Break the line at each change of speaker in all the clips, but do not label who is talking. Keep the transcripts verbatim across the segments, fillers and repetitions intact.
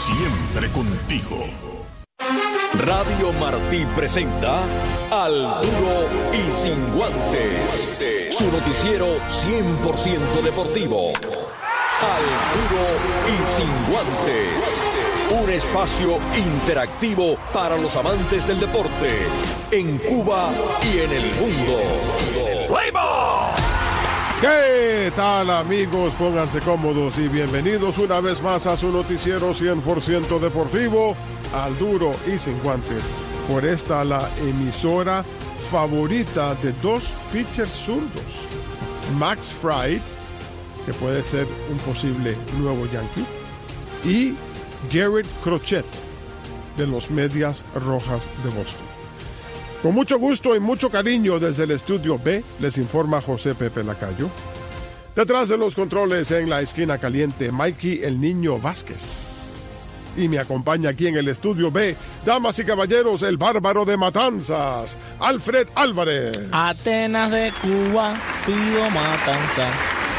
siempre contigo.
Radio Martí presenta Al Duro y Sin Guantes, su noticiero cien por ciento deportivo. Al Duro y Sin Guantes, un espacio interactivo para los amantes del deporte en Cuba y en el mundo. ¡Fuego!
¿Qué tal, amigos? Pónganse cómodos y bienvenidos una vez más a su noticiero cien por ciento deportivo, Al Duro y Sin Guantes. Por esta, la emisora favorita de dos pitchers zurdos, Max Fried, que puede ser un posible nuevo Yankee, y Garrett Crochet, de los Medias Rojas de Boston. Con mucho gusto y mucho cariño desde el estudio B, les informa José Pepe Lacayo. Detrás de los controles en la esquina caliente, Mikey el Niño Vázquez. Y me acompaña aquí en el estudio B, damas y caballeros, el bárbaro de Matanzas, Alfred Álvarez.
Atenas de Cuba, pido matanzas.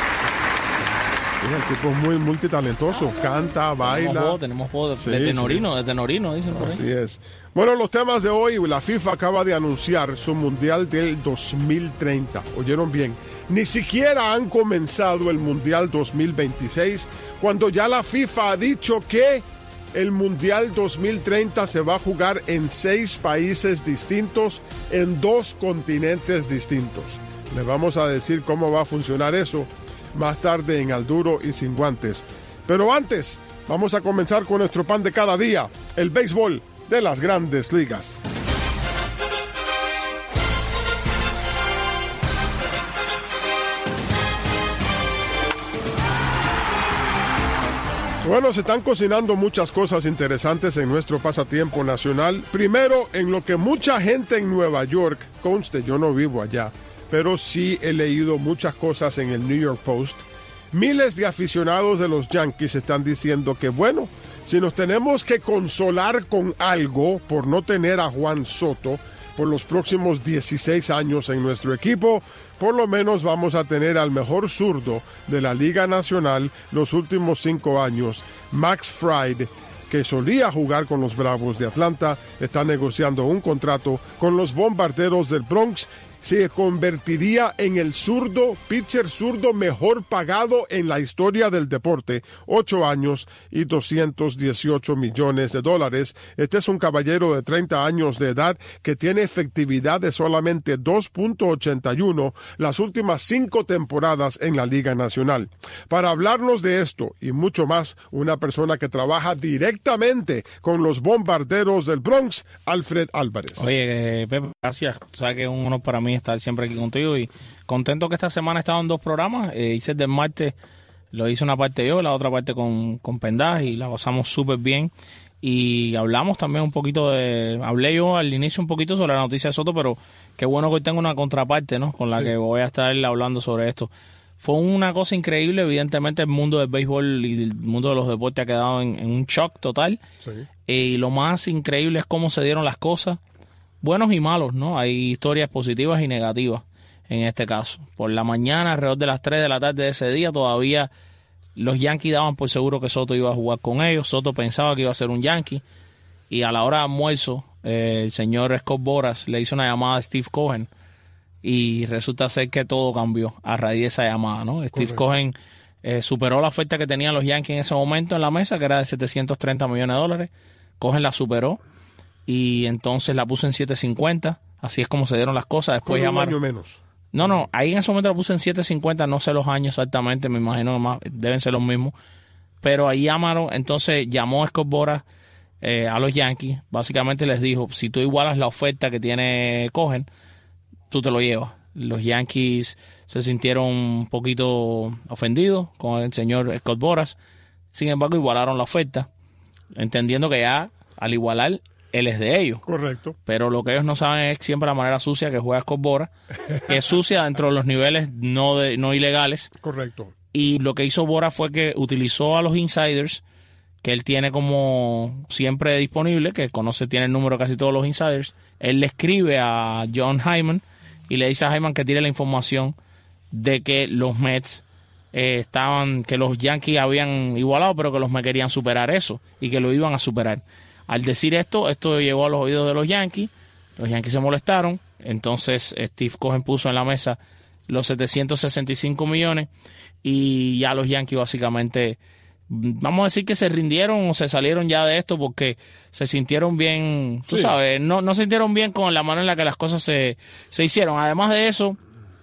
El tipo es muy multitalentoso, canta, baila.
Tenemos voz, tenemos voz
Sí,
de tenorino,
sí.
de tenorino, dicen por ahí.
Así es. Bueno, los temas de hoy, la FIFA acaba de anunciar su Mundial del dos mil treinta. ¿Oyeron bien? Ni siquiera han comenzado el Mundial dos mil veintiséis, cuando ya la FIFA ha dicho que el Mundial dos mil treinta se va a jugar en seis países distintos, en dos continentes distintos. Le vamos a decir cómo va a funcionar eso más tarde en Al Duro y Sin Guantes. Pero antes, vamos a comenzar con nuestro pan de cada día, el béisbol de las Grandes Ligas. Bueno, se están cocinando muchas cosas interesantes en nuestro pasatiempo nacional. Primero, en lo que mucha gente en Nueva York, conste, yo no vivo allá, pero sí he leído muchas cosas en el New York Post. Miles de aficionados de los Yankees están diciendo que, bueno, si nos tenemos que consolar con algo por no tener a Juan Soto por los próximos dieciséis años en nuestro equipo, por lo menos vamos a tener al mejor zurdo de la Liga Nacional los últimos cinco años, Max Fried, que solía jugar con los Bravos de Atlanta, está negociando un contrato con los Bombarderos del Bronx. Se convertiría en el zurdo, pitcher zurdo mejor pagado en la historia del deporte. Ocho años y doscientos dieciocho millones de dólares. Este es un caballero de treinta años de edad que tiene efectividad de solamente dos punto ochenta y uno las últimas cinco temporadas en la Liga Nacional. Para hablarnos de esto y mucho más, una persona que trabaja directamente con los Bombarderos del Bronx, Alfred Álvarez.
Oye, eh, Pepe, gracias. Sabes que es un honor para mí estar siempre aquí contigo y contento que esta semana he estado en dos programas. Eh, hice el del martes, lo hice una parte yo, la otra parte con, con Pendaz y la pasamos súper bien. Y hablamos también un poquito de... Hablé yo al inicio un poquito sobre la noticia de Soto, pero qué bueno que hoy tengo una contraparte, ¿no? Con la sí. que voy a estar hablando sobre esto. Fue una cosa increíble, evidentemente el mundo del béisbol y el mundo de los deportes ha quedado en, en un shock total. Sí. Y lo más increíble es cómo se dieron las cosas. Buenos y malos, ¿no? Hay historias positivas y negativas en este caso. Por la mañana, alrededor de las tres de la tarde de ese día, todavía los Yankees daban por seguro que Soto iba a jugar con ellos. Soto pensaba que iba a ser un Yankee. Y a la hora de almuerzo, eh, el señor Scott Boras le hizo una llamada a Steve Cohen. Y resulta ser que todo cambió a raíz de esa llamada, ¿no? Correcto. Steve Cohen eh, superó la oferta que tenían los Yankees en ese momento en la mesa, que era de setecientos treinta millones de dólares. Cohen la superó. Y entonces la puse en siete cincuenta, así es como se dieron las cosas. Después
Con un
llamaron...
año menos.
No, no, ahí en ese momento la puse en siete cincuenta, no sé los años exactamente, me imagino que más, deben ser los mismos. Pero ahí llamaron, entonces llamó a Scott Boras eh, a los Yankees, básicamente les dijo, si tú igualas la oferta que tiene Cohen, tú te lo llevas. Los Yankees se sintieron un poquito ofendidos con el señor Scott Boras, sin embargo igualaron la oferta, entendiendo que ya al igualar él es de ellos.
Correcto.
Pero lo que ellos no saben es siempre la manera sucia que juega Scott Boras, que es sucia dentro de los niveles no de, no ilegales.
Correcto.
Y lo que hizo Boras fue que utilizó a los insiders, que él tiene como siempre disponible, que conoce, tiene el número de casi todos los insiders. Él le escribe a John Hyman y le dice a Hyman que tire la información de que los Mets eh, estaban, que los Yankees habían igualado, pero que los Mets querían superar eso y que lo iban a superar. Al decir esto, esto llegó a los oídos de los Yankees, los Yankees se molestaron, entonces Steve Cohen puso en la mesa los setecientos sesenta y cinco millones y ya los Yankees básicamente, vamos a decir que se rindieron o se salieron ya de esto porque se sintieron bien, tú sí. sabes, no, no se sintieron bien con la manera en la que las cosas se, se hicieron. Además de eso,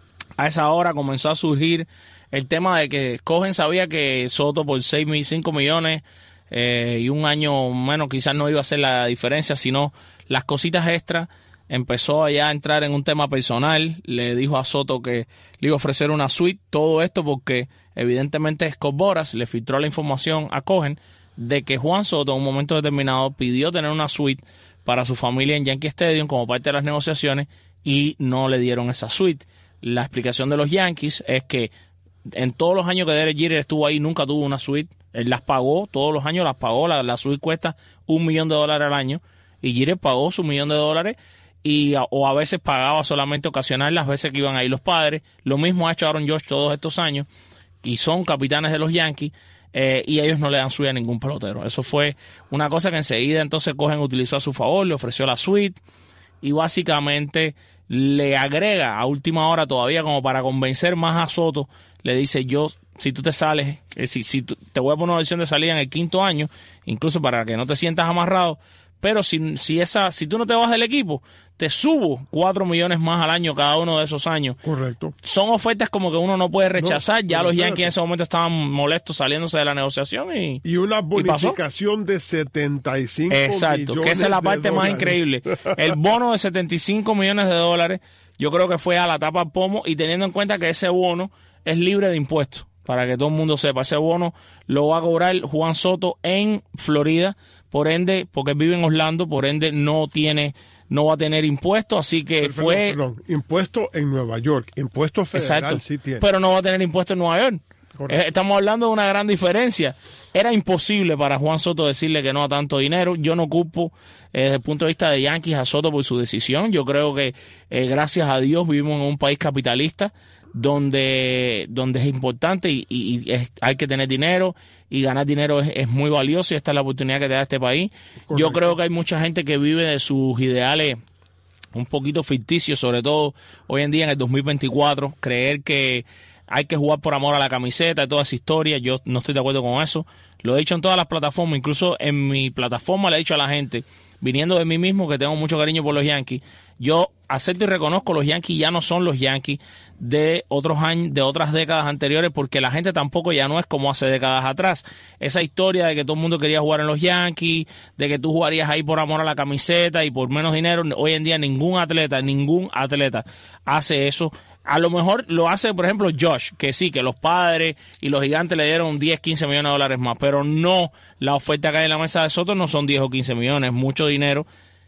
a esa hora comenzó a surgir el tema de que Cohen sabía que Soto por seis, cinco millones eh, y un año menos quizás no iba a hacer la diferencia, sino las cositas extras. Empezó allá a entrar en un tema personal, le dijo a Soto que le iba a ofrecer una suite, todo esto porque evidentemente Scott Boras le filtró la información a Cohen de que Juan Soto en un momento determinado pidió tener una suite para su familia en Yankee Stadium como parte de las negociaciones y no le dieron esa suite. La explicación de los Yankees es que en todos los años que Derek Jeter estuvo ahí nunca tuvo una suite, él las pagó, todos los años las pagó, la, la suite cuesta un millón de dólares al año y Jeter pagó su millón de dólares y a, o a veces pagaba solamente ocasional las veces que iban ahí los padres. Lo mismo ha hecho Aaron Judge todos estos años y son capitanes de los Yankees eh, y ellos no le dan suite a ningún pelotero. Eso fue una cosa que enseguida entonces Cohen utilizó a su favor, le ofreció la suite y básicamente le agrega a última hora todavía como para convencer más a Soto, le dice yo, si tú te sales, eh, si, si tú, te voy a poner una opción de salida en el quinto año, incluso para que no te sientas amarrado, pero si, si, esa, si tú no te vas del equipo, te subo cuatro millones más al año cada uno de esos años.
Correcto.
Son ofertas como que uno no puede rechazar. No, ya los Yankees en ese momento estaban molestos saliéndose de la negociación. Y,
y una bonificación de setenta y cinco
Exacto,
millones
que esa es la parte más increíble. El bono de setenta y cinco millones de dólares, yo creo que fue a la tapa pomo y teniendo en cuenta que ese bono es libre de impuestos. Para que todo el mundo sepa, ese bono lo va a cobrar Juan Soto en Florida, por ende, porque vive en Orlando, por ende no tiene, no va a tener impuestos, así que
pero,
fue...
Perdón, perdón, impuesto en Nueva York, impuesto federal. Exacto, sí tiene.
Pero no va a tener impuesto en Nueva York. Eh, estamos hablando de una gran diferencia. Era imposible para Juan Soto decirle que no a tanto dinero. Yo no culpo eh, desde el punto de vista de Yankees a Soto por su decisión. Yo creo que eh, gracias a Dios vivimos en un país capitalista donde, donde es importante y, y, y es, hay que tener dinero y ganar dinero es, es muy valioso y esta es la oportunidad que te da este país. Correcto. Yo creo que hay mucha gente que vive de sus ideales un poquito ficticios, sobre todo hoy en día en el dos mil veinticuatro, creer que hay que jugar por amor a la camiseta y toda esa historia. Yo no estoy de acuerdo con eso. Lo he dicho en todas las plataformas, incluso en mi plataforma le he dicho a la gente, viniendo de mí mismo, que tengo mucho cariño por los Yankees, yo acepto y reconozco los Yankees ya no son los Yankees de otros años, de otras décadas anteriores, porque la gente tampoco ya no es como hace décadas atrás. Esa historia de que todo el mundo quería jugar en los Yankees, de que tú jugarías ahí por amor a la camiseta y por menos dinero, hoy en día ningún atleta, ningún atleta hace eso. A lo mejor lo hace, por ejemplo, Josh, que sí, que los Padres y los Gigantes le dieron diez, quince millones de dólares más, pero no, la oferta que hay en la mesa de Soto no son diez o quince millones, es mucho dinero.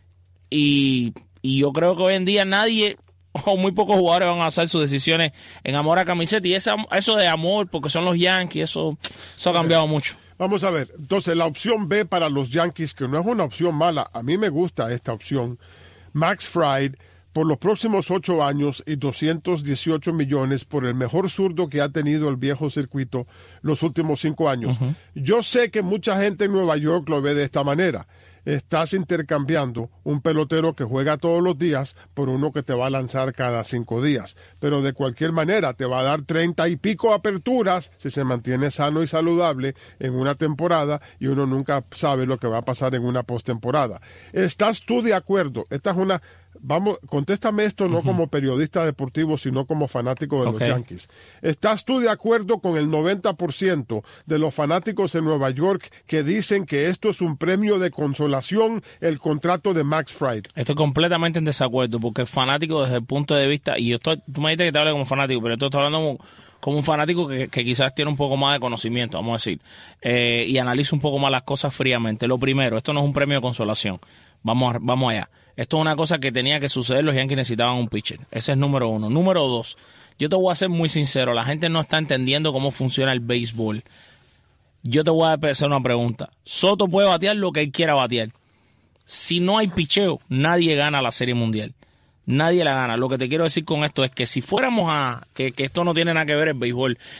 Y, y yo creo que hoy en día nadie, o muy pocos jugadores van a hacer sus decisiones en amor a camiseta. Y esa, eso de amor, porque son los Yankees, eso, eso ha cambiado mucho.
Vamos a ver, entonces la opción B para los Yankees, que no es una opción mala, a mí me gusta esta opción. Max Fried, por los próximos ocho años y doscientos dieciocho millones por el mejor zurdo que ha tenido el viejo circuito los últimos cinco años. Uh-huh. Yo sé que mucha gente en Nueva York lo ve de esta manera. Estás intercambiando un pelotero que juega todos los días por uno que te va a lanzar cada cinco días. Pero de cualquier manera te va a dar treinta y pico aperturas si se mantiene sano y saludable en una temporada y uno nunca sabe lo que va a pasar en una postemporada. ¿Estás tú de acuerdo? Esta es una... Vamos, contéstame esto no uh-huh. como periodista deportivo, sino como fanático de okay. los Yankees. ¿Estás tú de acuerdo con el noventa por ciento de los fanáticos en Nueva York que dicen que esto es un premio de consolación, el contrato de Max Fried?
Estoy completamente en desacuerdo, porque fanático desde el punto de vista, y yo estoy, tú me dijiste que te hable como fanático, pero yo estoy hablando como, como un fanático que, que quizás tiene un poco más de conocimiento, vamos a decir, eh, y analiza un poco más las cosas fríamente. Lo primero, esto no es un premio de consolación. Vamos, a, vamos allá. Esto es una cosa que tenía que suceder, los Yankees necesitaban un pitcher. Ese es número uno. Número dos, yo te voy a ser muy sincero, la gente no está entendiendo cómo funciona el béisbol. Yo te voy a hacer una pregunta. Soto puede batear lo que él quiera batear. Si no hay picheo, nadie gana la Serie Mundial. Nadie la gana. Lo que te quiero decir con esto es que si fuéramos a... Que, que esto no tiene nada que ver el béisbol.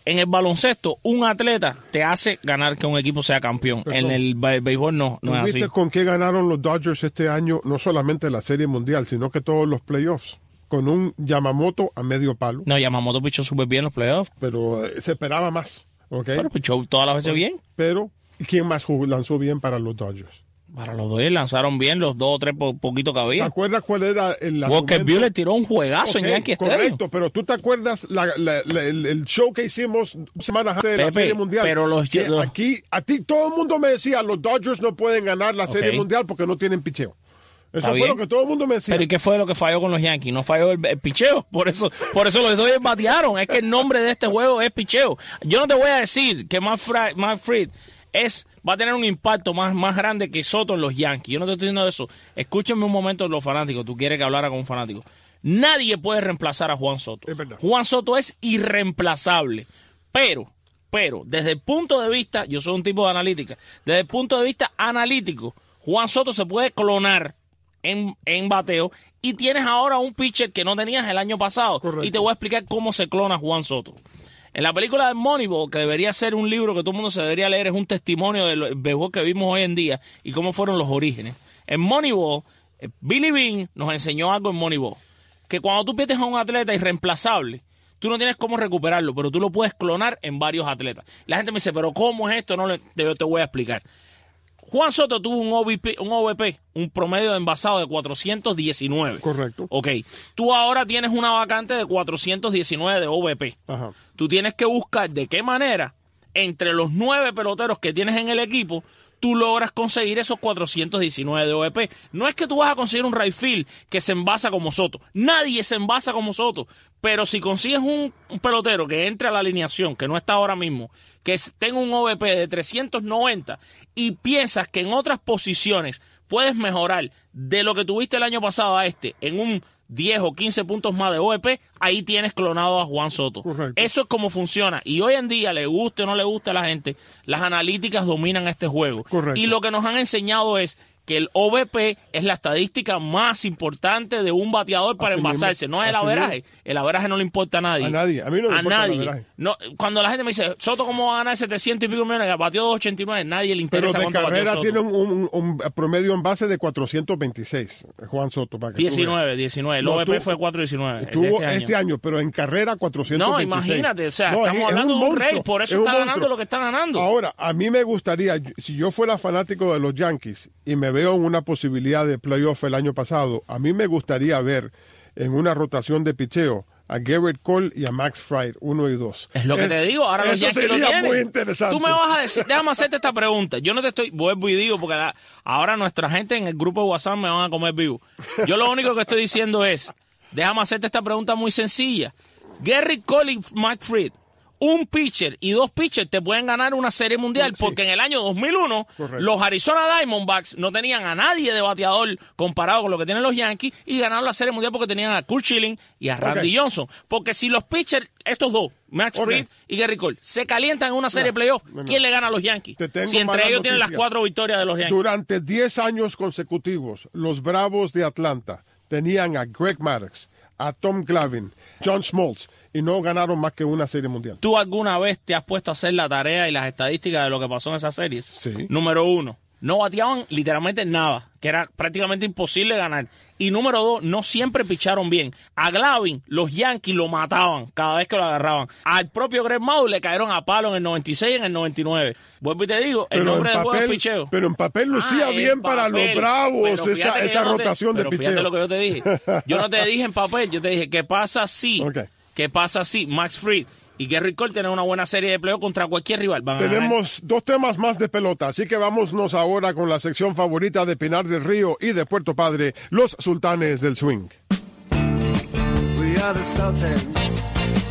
En el baloncesto, un atleta te hace ganar que un equipo sea campeón.
Perdón.
En el be- béisbol no, no es
¿Viste
así.
con qué ganaron los Dodgers este año? No solamente la Serie Mundial, sino que todos los playoffs. Con un Yamamoto a medio palo.
No, Yamamoto pichó súper bien los playoffs.
Pero eh, se esperaba más. ¿Okay?
Pero pichó todas las veces bien.
Pero, ¿quién más jugó- lanzó bien para los Dodgers?
Para los dos lanzaron bien los dos o tres po poquito que
¿Te
había.
acuerdas cuál era el
Walker
argumento?
Buehler tiró un juegazo
Ok,
en Yankee Stadium.
correcto, pero ¿tú te acuerdas la, la, la, el, el show que hicimos semanas antes de la
Pepe,
Serie Mundial?
pero los-
Que
los-
aquí, a ti todo el mundo me decía, los Dodgers no pueden ganar la Serie
Ok.
Mundial porque no tienen picheo. Eso
Está
fue
bien.
lo que todo el mundo me decía.
Pero ¿y qué fue lo que falló con los Yankees? No falló el, el picheo. Por eso, por eso los dos batearon. Es que el nombre de este juego es picheo. Yo no te voy a decir que Matt Fra- Matt Fried es, va a tener un impacto más, más grande que Soto en los Yankees. Yo no te estoy diciendo eso. Escúchenme un momento los fanáticos. Tú quieres que hablara con un fanático. Nadie puede reemplazar a Juan Soto.
Es verdad.
Juan Soto es irreemplazable. Pero, pero, desde el punto de vista, yo soy un tipo de analítica, desde el punto de vista analítico, Juan Soto se puede clonar en, en bateo y tienes ahora un pitcher que no tenías el año pasado.
Correcto.
Y te voy a explicar cómo se clona Juan Soto. En la película de Moneyball, que debería ser un libro que todo el mundo se debería leer, es un testimonio del béisbol que vimos hoy en día y cómo fueron los orígenes. En Moneyball, eh, Billy Bean nos enseñó algo en Moneyball, que cuando tú pierdes a un atleta irreemplazable, tú no tienes cómo recuperarlo, pero tú lo puedes clonar en varios atletas. La gente me dice, pero ¿cómo es esto? No le, te, te voy a explicar. Juan Soto tuvo un O V P, un O V P, un promedio de envasado de cuatrocientos diecinueve.
Correcto.
Ok. Tú ahora tienes una vacante de cuatrocientos diecinueve de O V P.
Ajá.
Tú tienes que buscar de qué manera, entre los nueve peloteros que tienes en el equipo, tú logras conseguir esos cuatrocientos diecinueve de O V P. No es que tú vas a conseguir un right field que se envasa como Soto. Nadie se envasa como Soto. Pero si consigues un, un pelotero que entre a la alineación, que no está ahora mismo, que es- tenga un O V P de trescientos noventa y piensas que en otras posiciones puedes mejorar de lo que tuviste el año pasado a este en un diez o quince puntos más de O V P, ahí tienes clonado a Juan Soto.
Correcto.
Eso es como funciona. Y hoy en día, le guste o no le guste a la gente, las analíticas dominan este juego.
Correcto.
Y lo que nos han enseñado es que el O V P es la estadística más importante de un bateador para
Así
envasarse.
mismo.
No es el
Así
averaje.
mismo.
El averaje no le importa a nadie.
A nadie. A mí no me
a
importa el
nadie.
averaje.
No, cuando la gente me dice, Soto, ¿cómo va a ganar setecientos y pico millones? Batió doscientos ochenta y nueve. Nadie le
Pero
interesa
de
cuánto batió
carrera
Soto.
tiene un, un- un promedio en base de cuatrocientos veintiséis, Juan Soto. Para que tú veas.
diecinueve, diecinueve. El
No,
O V P
tú-
fue cuatrocientos diecinueve.
Tuvo
este año.
este año, pero en carrera cuatrocientos
No,
veintiséis.
imagínate, o sea,
No,
estamos
es- es
hablando
un
de un
monstruo,
rey, por eso
es un
está ganando
monstruo.
lo que está ganando.
Ahora, a mí me gustaría, si yo fuera fanático de los Yankees y me veo en una posibilidad de playoff el año pasado, a mí me gustaría ver en una rotación de picheo a Garrett Cole y a Max Fried, uno y dos.
Es lo que
Es-
te digo, ahora los
eso
Yankees lo
sería
tienen.
muy interesante.
Tú me vas a decir, déjame hacerte esta pregunta. Yo no te estoy, vuelvo y digo, porque la- ahora nuestra gente en el grupo de WhatsApp me van a comer vivo. Yo lo único que estoy diciendo es, déjame hacerte esta pregunta muy sencilla. Garrett Cole y Mike Fried, un pitcher y dos pitchers te pueden ganar una serie mundial,
Sí.
porque en el año dos mil uno
Correcto.
los Arizona Diamondbacks no tenían a nadie de bateador comparado con lo que tienen los Yankees y ganaron la serie mundial porque tenían a Kurt Schilling y a Randy
Ok.
Johnson. Porque si los pitchers, estos dos, Max
Ok.
Fried y Garrett Cole, se calientan en una serie
No,
de playoffs,
no, no.
¿quién le gana a los Yankees?
Te tengo
Si entre
malas
ellos tienen las
noticias.
cuatro victorias de los Yankees.
Durante diez años consecutivos, los Bravos de Atlanta tenían a Greg Maddux, a Tom Glavine, John Smoltz, y no ganaron más que una serie mundial.
¿Tú alguna vez te has puesto a hacer la tarea y las estadísticas de lo que pasó en esas series?
Sí.
Número uno, no bateaban literalmente nada, que era prácticamente imposible ganar. Y número dos, no siempre picharon bien. A Glavine, los Yankees lo mataban cada vez que lo agarraban. Al propio Greg Maddux le cayeron a palo en el noventa y seis y en el noventa y nueve. Vuelvo y te digo, el
Pero
nombre
en
del juego es
papel,
picheo.
pero en papel lucía
Ah, en
bien para
papel.
los Bravos
Pero
esa,
fíjate que
esa
yo no te-
rotación de
pero
picheo.
Fíjate lo que yo te dije. Yo no te dije en papel, yo te dije, ¿qué pasa si?
Ok.
¿Qué pasa si Max Fried y Garrett Cole tienen una buena serie de playoffs contra cualquier rival? Van a ganar.
Tenemos dos temas más de pelota, así que vámonos ahora con la sección favorita de Pinar del Río y de Puerto Padre, los Sultanes del Swing.
We are the Sultans.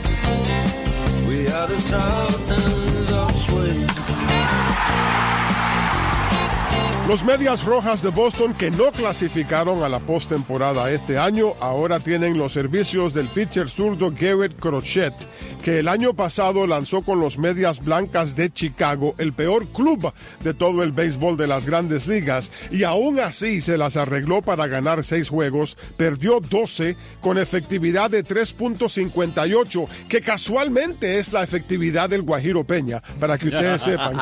We are the Sultans of Swing.
Los Medias Rojas de Boston, que no clasificaron a la postemporada este año, ahora tienen los servicios del pitcher zurdo Garrett Crochet, que el año pasado lanzó con los Medias Blancas de Chicago, el peor club de todo el béisbol de las Grandes Ligas, y aún así se las arregló para ganar seis juegos, perdió doce con efectividad de tres punto cincuenta y ocho, que casualmente es la efectividad del Guajiro Peña, para que ustedes sepan.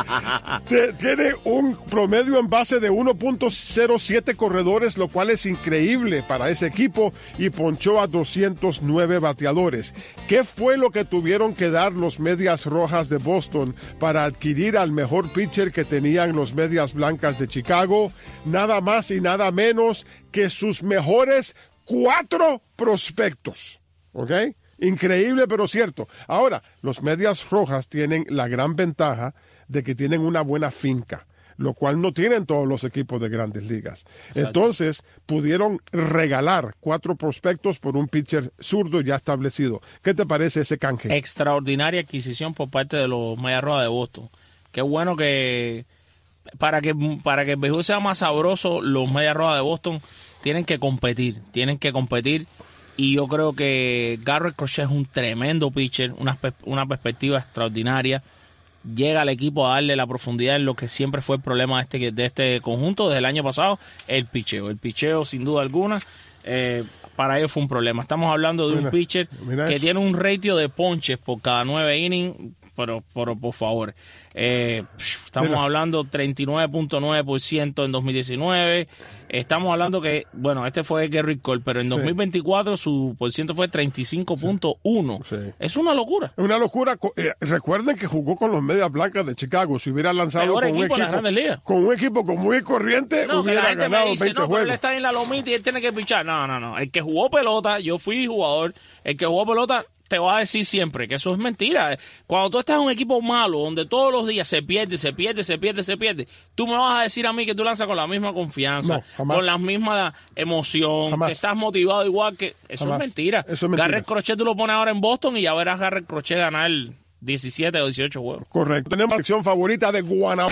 Tiene un promedio en base de uno punto cero siete corredores, lo cual es increíble para ese equipo, y ponchó a doscientos nueve bateadores. ¿Qué fue lo que tuvieron que dar los Medias Rojas de Boston para adquirir al mejor pitcher que tenían los Medias Blancas de Chicago? Nada más y nada menos que sus mejores cuatro prospectos. ¿Ok? Increíble, pero cierto. Ahora, los Medias Rojas tienen la gran ventaja de que tienen una buena finca, lo cual no tienen todos los equipos de Grandes Ligas. Exacto. Entonces, pudieron regalar cuatro prospectos por un pitcher zurdo ya establecido. ¿Qué te parece ese canje?
Extraordinaria adquisición por parte de los Medias Rojas de Boston. Qué bueno que para que para que el béisbol sea más sabroso, los Medias Rojas de Boston tienen que competir, tienen que competir. Y yo creo que Garrett Crochet es un tremendo pitcher, una, una perspectiva extraordinaria. Llega al equipo a darle la profundidad en lo que siempre fue el problema de este, de este conjunto desde el año pasado, el picheo. El picheo, sin duda alguna, eh, para ellos fue un problema. Estamos hablando de mira, un pitcher que eso. tiene un ratio de ponches por cada nueve innings, pero, pero por favor. Eh, estamos mira. hablando treinta y nueve punto nueve por ciento en dos mil diecinueve. Estamos hablando que, bueno, este fue Gerrit Cole, pero en dos mil veinticuatro sí. su por ciento fue treinta y cinco punto uno. Sí. Sí. Es una locura.
Es una locura. Eh, recuerden que jugó con los Medias Blancas de Chicago. Si hubiera lanzado con un, equipo, con un equipo común y corriente, no, hubiera ganado dice, veinte
no,
juegos.
Pero él está en la lomita y él tiene que pichar. No, no, no. El que jugó pelota, yo fui jugador, el que jugó pelota te va a decir siempre que eso es mentira. Cuando tú estás en un equipo malo, donde todos los días se pierde, se pierde, se pierde, se pierde, tú me vas a decir a mí que tú lanzas con la misma confianza, no, con la misma emoción, jamás. que estás motivado igual que... Eso jamás. es mentira. Eso es mentira. Garrett Crochet tú lo pones ahora en Boston y ya verás a Garrett Crochet ganar diecisiete o dieciocho juegos.
Correcto. Tenemos la sección favorita de Guanabara.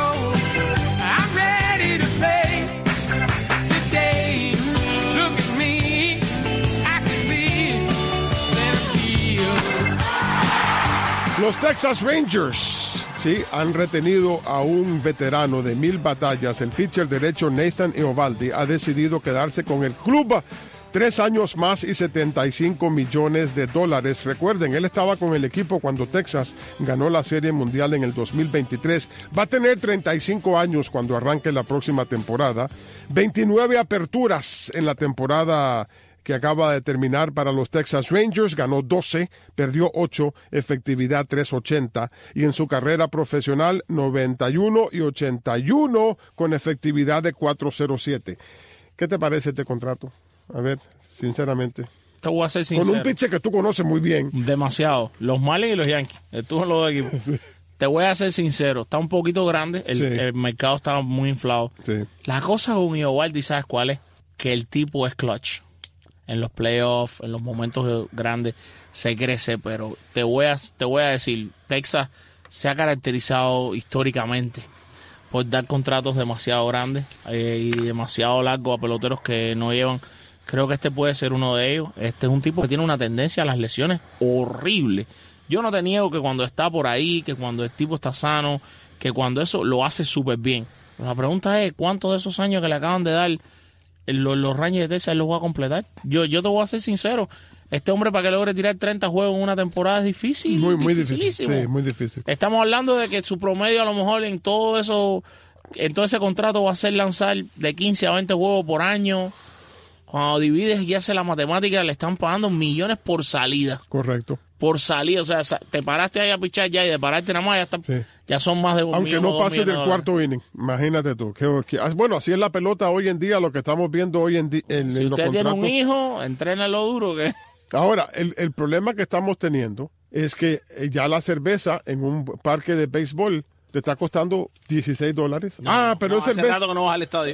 Los Texas Rangers, sí, han retenido a un veterano de mil batallas. El pitcher derecho Nathan Eovaldi ha decidido quedarse con el club tres años más y setenta y cinco millones de dólares. Recuerden, él estaba con el equipo cuando Texas ganó la Serie Mundial en el dos mil veintitrés. Va a tener treinta y cinco años cuando arranque la próxima temporada. veintinueve aperturas en la temporada que acaba de terminar para los Texas Rangers, ganó doce, perdió ocho, efectividad tres ochenta, y en su carrera profesional noventa y uno y ochenta y uno con efectividad de cuatro cero siete. ¿Qué te parece este contrato? A ver, sinceramente.
Te voy a ser sincero.
Con un pitcher que tú conoces muy bien.
Demasiado. Los Marlins y los Yankees. Estuvo en los dos equipos. Sí. Te voy a ser sincero, está un poquito grande, el, sí. el mercado está muy inflado. Sí. La cosa con Eovaldi, ¿sabes cuál es? Que el tipo es clutch. En los playoffs, en los momentos grandes, se crece, pero te voy a, te voy a decir, Texas se ha caracterizado históricamente por dar contratos demasiado grandes eh, y demasiado largos a peloteros que no llevan. Creo que este puede ser uno de ellos. Este es un tipo que tiene una tendencia a las lesiones horrible. Yo no te niego que cuando está por ahí, que cuando el tipo está sano, que cuando eso lo hace súper bien. La pregunta es, ¿cuántos de esos años que le acaban de dar Los, los Rangers de Texas los va a completar? Yo, yo te voy a ser sincero. Este hombre, para que logre tirar treinta juegos en una temporada, es difícil.
Muy, muy difícil. Sí, muy difícil.
Estamos hablando de que su promedio, a lo mejor, en todo eso, en todo ese contrato, va a ser lanzar de quince a veinte juegos por año. Cuando divides y haces la matemática, le están pagando millones por salida.
Correcto.
Por salida. O sea, te paraste ahí a pichar ya y de pararte nada más ya, está, sí. ya son más de un
Aunque
millón,
no pase del cuarto inning. Imagínate tú. Que, que, bueno, así es la pelota hoy en día, lo que estamos viendo hoy en día. En,
si
en
usted
los
tiene
contratos.
un hijo, entrénalo duro. que
Ahora, el, el problema que estamos teniendo es que ya la cerveza en un parque de béisbol te está costando dieciséis dólares.
No,
ah, pero
no,
es
hace
cerveza.
rato que no vas al estadio.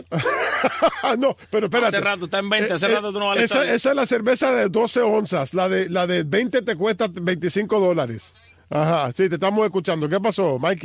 No, pero espérate.
Hace rato, está en veinte, hace
eh,
rato tú no vas al
esa,
estadio.
Esa es la cerveza de doce onzas. La de, la de veinte te cuesta veinticinco dólares. Ajá, sí, te estamos escuchando. ¿Qué pasó, Mikey?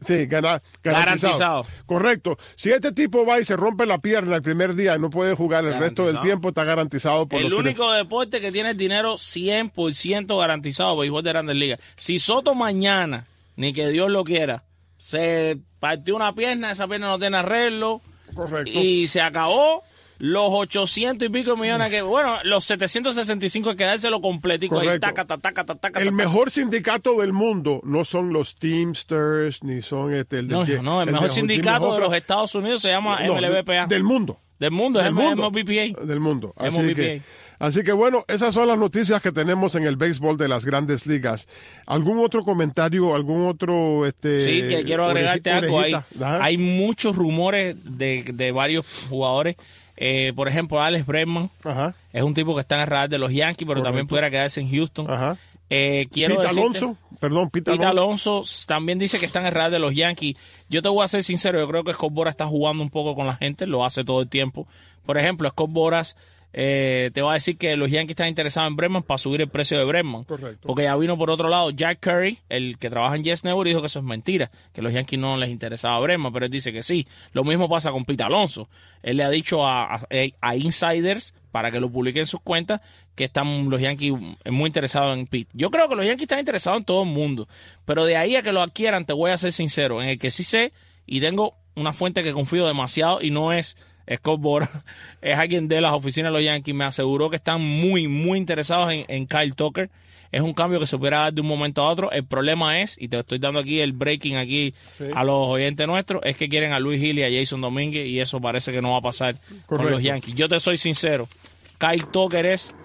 Sí, gana, garantizado.
Garantizado.
Correcto. Si este tipo va y se rompe la pierna el primer día y no puede jugar el resto del tiempo, está garantizado por
el
los
único
tres.
deporte que tiene el dinero cien por ciento garantizado, béisbol de Grandes Ligas. Si Soto mañana, ni que Dios lo quiera, se partió una pierna, esa pierna no tiene arreglo,
Correcto.
y se acabó, los ochocientos y pico millones que, bueno, los setecientos sesenta y cinco hay que dárselo completico. Ahí, taca, taca, taca, taca, taca,
el
taca.
mejor sindicato del mundo no son los Teamsters, ni son este, el de
No,
que-
no, el,
el
mejor
de-
sindicato
Jimmy
de los
Hoffa.
Estados Unidos se llama
No,
M L B P A.
Del mundo.
Del mundo, es
Del
el
mundo.
M V P A.
Del mundo. Así
M V P A.
que, así que bueno, esas son las noticias que tenemos en el béisbol de las Grandes Ligas. ¿Algún otro comentario, algún otro este
Sí, que quiero agregarte
oreji-
algo. Hay,
orejita? Ajá.
hay muchos rumores de, de varios jugadores. Eh, por ejemplo, Alex Bregman
Ajá.
es un tipo que está en el radar de los Yankees, pero
Correcto.
también pudiera quedarse en Houston.
Ajá.
Eh, quiero
Pete
decirte-
Alonso, perdón, Pete
Pete
Alonso.
Alonso también dice que está en el radar de los Yankees. Yo te voy a ser sincero, yo creo que Scott Boras está jugando un poco con la gente, lo hace todo el tiempo. Por ejemplo, Scott Boras eh, te va a decir que los Yankees están interesados en Bregman para subir el precio de Bregman.
Correcto.
Porque ya vino por otro lado Jack Curry, el que trabaja en Yes Network, y dijo que eso es mentira, que los Yankees no les interesaba a Bregman, pero él dice que sí. Lo mismo pasa con Pete Alonso. Él le ha dicho a, a, a insiders, para que lo publiquen en sus cuentas, que están los Yankees muy interesados en Pete. Yo creo que los Yankees están interesados en todo el mundo, pero de ahí a que lo adquieran, te voy a ser sincero, en el que sí sé, y tengo una fuente que confío demasiado, y no es Scott Boras, es alguien de las oficinas de los Yankees, me aseguró que están muy, muy interesados en, en Kyle Tucker. Es un cambio que se pudiera dar de un momento a otro. El problema es, y te estoy dando aquí el breaking aquí
Sí.
a los oyentes nuestros, es que quieren a Luis Gil y a Jason Domínguez, y eso parece que no va a pasar con
Correcto.
los Yankees. Yo te soy sincero, Kyle Tucker es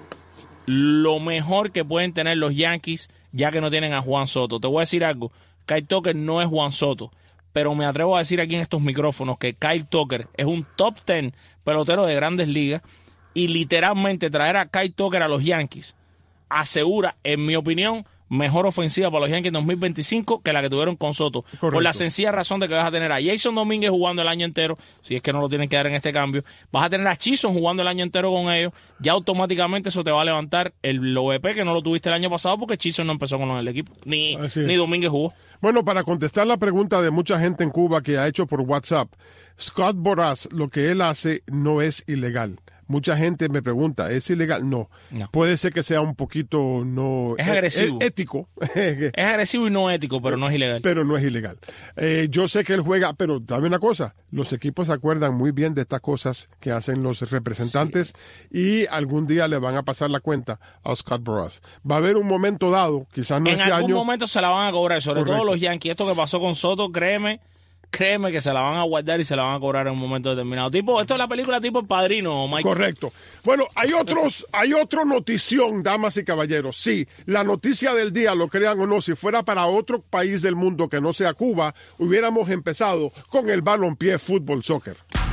lo mejor que pueden tener los Yankees, ya que no tienen a Juan Soto. Te voy a decir algo, Kyle Tucker no es Juan Soto, pero me atrevo a decir aquí en estos micrófonos que Kyle Tucker es un top diez pelotero de Grandes Ligas, y literalmente traer a Kyle Tucker a los Yankees asegura, en mi opinión, mejor ofensiva para los Yankees en dos mil veinticinco que la que tuvieron con Soto.
Correcto.
Por la sencilla razón de que vas a tener a Jason Domínguez jugando el año entero, si es que no lo tienen que dar en este cambio. Vas a tener a Chisholm jugando el año entero con ellos. Ya automáticamente eso te va a levantar el O V P que no lo tuviste el año pasado, porque Chisholm no empezó con el equipo. Ni,
Así es.
ni Domínguez jugó.
Bueno, para contestar la pregunta de mucha gente en Cuba que ha hecho por WhatsApp, Scott Boras, lo que él hace no es ilegal. Mucha gente me pregunta, ¿es ilegal? No.
No.
Puede ser que sea un poquito no
Es agresivo.
é- ético,
Es agresivo y no ético, pero no es ilegal.
pero no es ilegal. Eh, yo sé que él juega, pero dame una cosa, los equipos se acuerdan muy bien de estas cosas que hacen los representantes y algún día le van a pasar la cuenta a Scott Boras. Va a haber un momento dado, quizás no
En
este
algún
año.
momento se la van a cobrar, sobre
Correcto.
todo los Yankees. Esto que pasó con Soto, créeme, créeme que se la van a guardar y se la van a cobrar en un momento determinado. Tipo, esto es la película tipo El Padrino, Mike.
Correcto. Bueno, hay otros, hay otra notición, damas y caballeros. Sí, la noticia del día, lo crean o no, si fuera para otro país del mundo que no sea Cuba, hubiéramos empezado con el balompié fútbol soccer.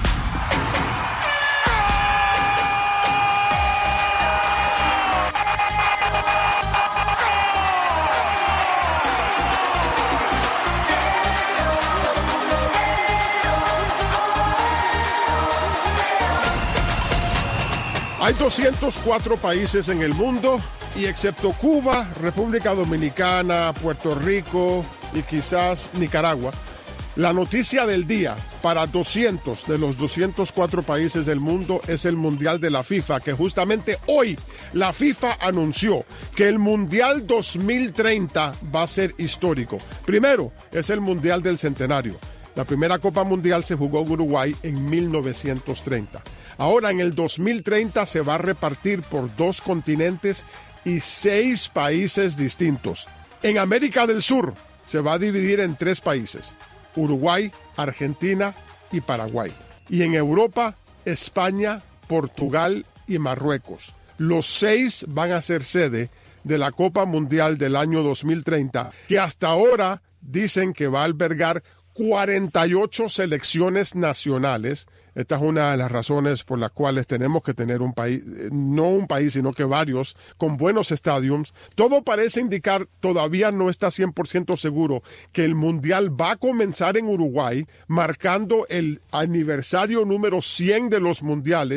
Hay doscientos cuatro países en el mundo y excepto Cuba, República Dominicana, Puerto Rico y quizás Nicaragua, la noticia del día para doscientos de los doscientos cuatro países del mundo es el Mundial de la FIFA, que justamente hoy la FIFA anunció que el Mundial dos mil treinta va a ser histórico. Primero, es el Mundial del Centenario. La primera Copa Mundial se jugó en Uruguay en mil novecientos treinta. Ahora en el dos mil treinta se va a repartir por dos continentes y seis países distintos. En América del Sur se va a dividir en tres países: Uruguay, Argentina y Paraguay. Y en Europa, España, Portugal y Marruecos. Los seis van a ser sede de la Copa Mundial del año dos mil treinta, que hasta ahora dicen que va a albergar cuarenta y ocho selecciones nacionales. Esta es una de las razones por las cuales tenemos que tener un país, no un país, sino que varios, con buenos estadios. Todo parece indicar, todavía no está cien por ciento seguro, que el Mundial va a comenzar en Uruguay, marcando el aniversario número cien de los Mundiales,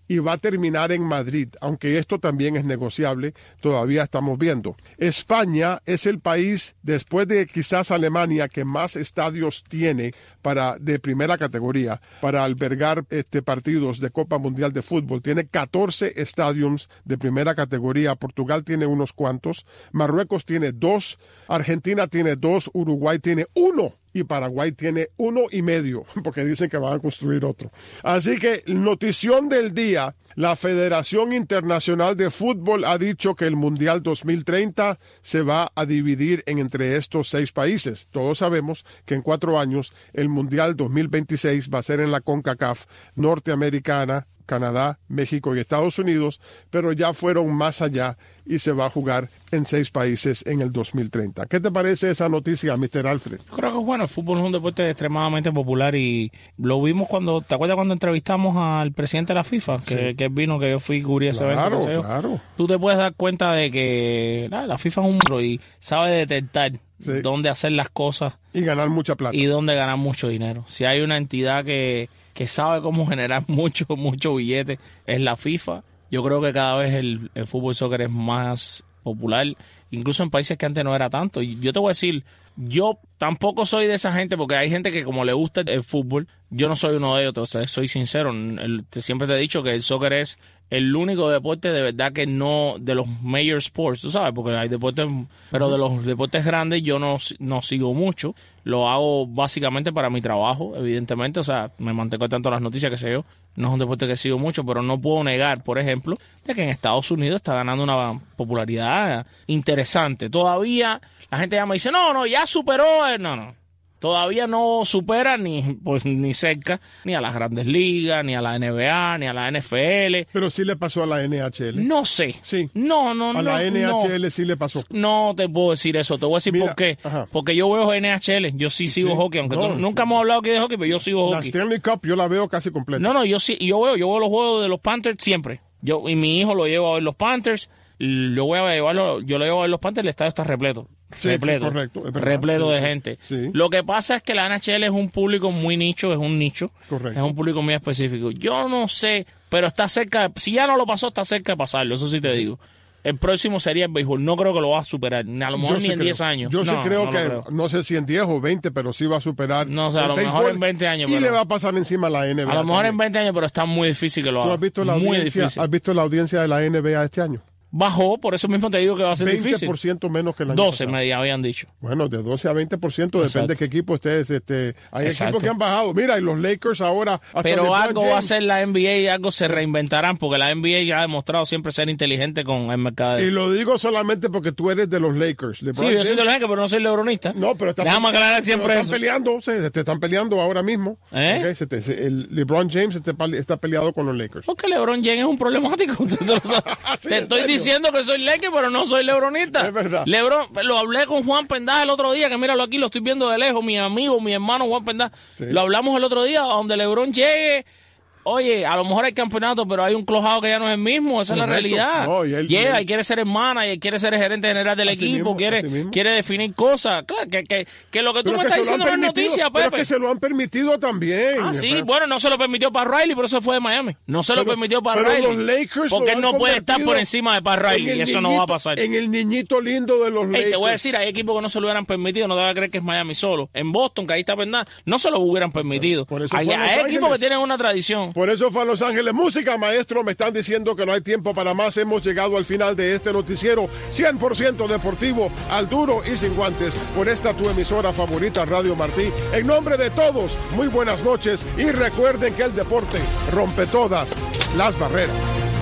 y va a terminar en Madrid, aunque esto también es negociable, todavía estamos viendo. España es el país, después de quizás Alemania, que más estadios tiene para de primera categoría para albergar este, partidos de Copa Mundial de Fútbol. Tiene catorce estadios de primera categoría. Portugal tiene unos cuantos. Marruecos tiene dos. Argentina tiene dos. Uruguay tiene uno. Y Paraguay tiene uno y medio, porque dicen que van a construir otro. Así que, notición del día, la Federación Internacional de Fútbol ha dicho que el Mundial dos mil treinta se va a dividir en entre estos seis países. Todos sabemos que en cuatro años el Mundial dos mil veintiséis va a ser en la CONCACAF norteamericana, Canadá, México y Estados Unidos, pero ya fueron más allá y se va a jugar en seis países en el dos mil treinta. ¿Qué te parece esa noticia, mister Alfred?
Creo que bueno, el fútbol es un deporte extremadamente popular y lo vimos cuando, ¿te acuerdas cuando entrevistamos al presidente de la FIFA? Que, sí. que vino, que yo fui y cubrí ese
claro,
evento.
Claro.
Tú te puedes dar cuenta de que la, la FIFA es un monstruo y sabe detectar sí. dónde hacer las cosas.
Y ganar mucha plata.
Y dónde ganar mucho dinero. Si hay una entidad que, que sabe cómo generar mucho, mucho billete, es la FIFA. Yo creo que cada vez el, el fútbol soccer es más popular, incluso en países que antes no era tanto. Y yo te voy a decir, yo tampoco soy de esa gente, porque hay gente que como le gusta el fútbol, yo no soy uno de ellos, o sea, soy sincero. El, siempre te he dicho que el soccer es el único deporte de verdad que no, de los major sports, tú sabes, porque hay deportes, pero de los deportes grandes yo no, no sigo mucho. Lo hago básicamente para mi trabajo, evidentemente, o sea, me mantengo tanto las noticias, que sé yo. No es un deporte que sigo mucho, pero no puedo negar, por ejemplo, de que en Estados Unidos está ganando una popularidad interesante. Todavía la gente ya me dice, no, no, ya superó, no, no. Todavía no supera ni pues ni cerca ni a las grandes ligas, ni a la N B A, ni a la N F L.
Pero sí le pasó a la N H L.
No sé.
Sí.
No, no, no.
A la
no,
N H L no. sí le pasó.
No te puedo decir eso. Te voy a decir
Mira,
por qué.
Ajá.
Porque yo veo N H L. Yo sí sigo
sí.
hockey. Aunque
no,
tú, nunca hemos hablado aquí de hockey, pero yo sigo
la
hockey.
La Stanley Cup yo la veo casi completa.
No, no, yo sí. Yo veo, yo veo los juegos de los Panthers siempre. Yo y mi hijo lo llevo a ver los Panthers. Yo voy a llevarlo, yo lo llevo a ver los Panthers, el estadio está repleto.
Sí,
repleto,
correcto, es verdad,
repleto
sí,
de
sí,
gente.
Sí.
Lo que pasa es que la N H L es un público muy nicho, es un nicho.
Correcto.
Es un público muy específico. Yo no sé, pero está cerca, de, si ya no lo pasó, está cerca de pasarlo, eso sí te digo. El próximo sería el béisbol. No creo que lo va a superar. A lo mejor
yo
ni
sí
en
creo.
diez años.
Yo
no,
sí creo
no
que,
creo.
no sé si en diez o veinte, pero sí va a superar.
No, o sea, a lo mejor en veinte años.
Y
pero...
le va a pasar encima a la N B A.
A lo mejor
también.
en veinte años, pero está muy difícil que lo haga.
¿Tú has visto la
muy
audiencia,
difícil.
has visto la audiencia de la N B A este año?
Bajó, por eso mismo te digo que va a ser
veinte
difícil.
por ciento menos que el año
doce
pasado.
me habían dicho.
Bueno, de doce a veinte por ciento,
Exacto.
depende de qué equipo estés. Este, hay
Exacto.
equipos que han bajado. Mira, y los Lakers ahora... hasta
Pero
LeBron
algo
James,
va a hacer la N B A y algo se reinventarán, porque la N B A ya ha demostrado siempre ser inteligente con el mercado.
Y lo digo solamente porque tú eres de los Lakers. LeBron
Sí, yo soy
James,
de los Lakers, pero no soy lebronista.
No, pero está,
Déjame aclarar
pero
siempre
están
eso.
peleando, se, te están peleando ahora mismo.
¿Eh?
Okay, se te, se, el LeBron James está, está peleado con los Lakers.
Porque LeBron James es un problemático. Te, lo sabes.
Sí,
Te
¿en
estoy
serio?
diciendo que soy Laker, pero no soy lebronista.
Es verdad.
LeBron, lo hablé con Juan Pendaz el otro día, que míralo aquí, lo estoy viendo de lejos, mi amigo, mi hermano Juan Pendaz.
Sí.
Lo hablamos el otro día, donde LeBron llegue. Oye, a lo mejor hay campeonato, pero hay un clojado que ya no es el mismo, esa
Correcto.
es la realidad.
No, y él-
Llega
él-
y quiere ser hermana, y quiere ser el gerente general del
Así
equipo,
mismo,
quiere
así mismo.
quiere definir cosas. Claro, que, que, que lo que tú
Pero
me
que
estás
se lo han
diciendo no es
permitido,
noticia,
pero
Pepe.
que se lo han permitido también.
Ah, sí,
Pero-
bueno, no se lo permitió Pat Riley, pero eso fue de Miami. No se lo
Pero-
permitió Pat
pero
Riley.
los Lakers
porque
lo
él
han
no puede estar
convertido
por encima de Pat
en
Riley,
el
y eso no
niñito-
va a pasar.
En el niñito lindo de los Lakers.
Ey, te voy a decir, hay equipos que no se lo hubieran permitido, no te vas a creer que es Miami solo. En Boston, que ahí está verdad, no se lo hubieran permitido.
Por eso
Hay,
fue a Los
hay equipos
Ángeles.
que tienen una tradición.
Por eso fue a Los Ángeles. Música, maestro, me están diciendo que no hay tiempo para más. Hemos llegado al final de este noticiero cien por ciento deportivo, al duro y sin guantes, por esta tu emisora favorita, Radio Martí. En nombre de todos, muy buenas noches y recuerden que el deporte rompe todas las barreras.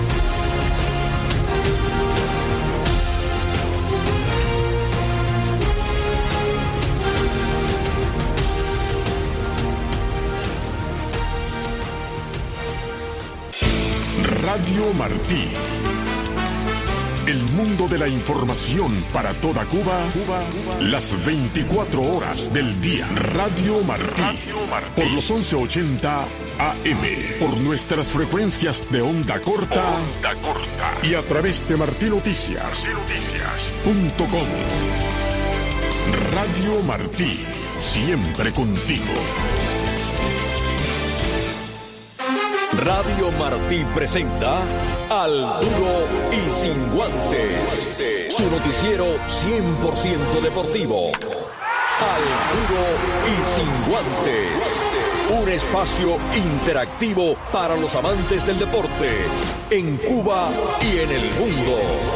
Radio Martí. El mundo de la información para toda Cuba, Cuba, Cuba, las veinticuatro horas del día. Radio Martí. Radio Martí. Por los once ochenta A M. Por nuestras frecuencias de onda corta. Onda corta. Y a través de martinoticias punto com. Radio Martí. Siempre contigo. Radio Martí presenta Al Duro y Sin Guantes, su noticiero cien por ciento deportivo. Al Duro y Sin Guantes, un espacio interactivo para los amantes del deporte en Cuba y en el mundo.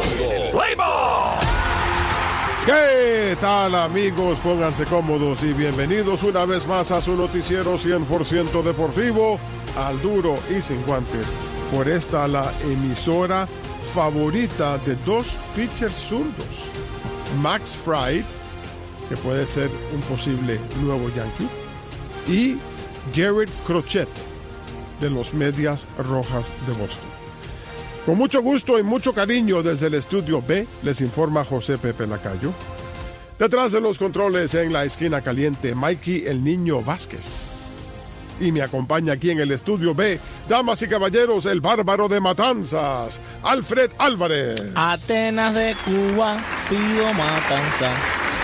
¿Qué tal, amigos? Pónganse cómodos y bienvenidos una vez más a su noticiero cien por ciento deportivo, Al Duro y Sin Guantes. Por esta la emisora favorita de dos pitchers zurdos, Max Fried, que puede ser un posible nuevo Yankee, y Garrett Crochet, de los Medias Rojas de Boston. Con mucho gusto y mucho cariño desde el estudio B, les informa José Pepe Lacayo. Detrás de los controles en la esquina caliente, Mikey el Niño Vázquez. Y me acompaña aquí en el estudio B, damas y caballeros, el bárbaro de Matanzas, Alfred Álvarez.
Atenas de Cuba, pido matanzas.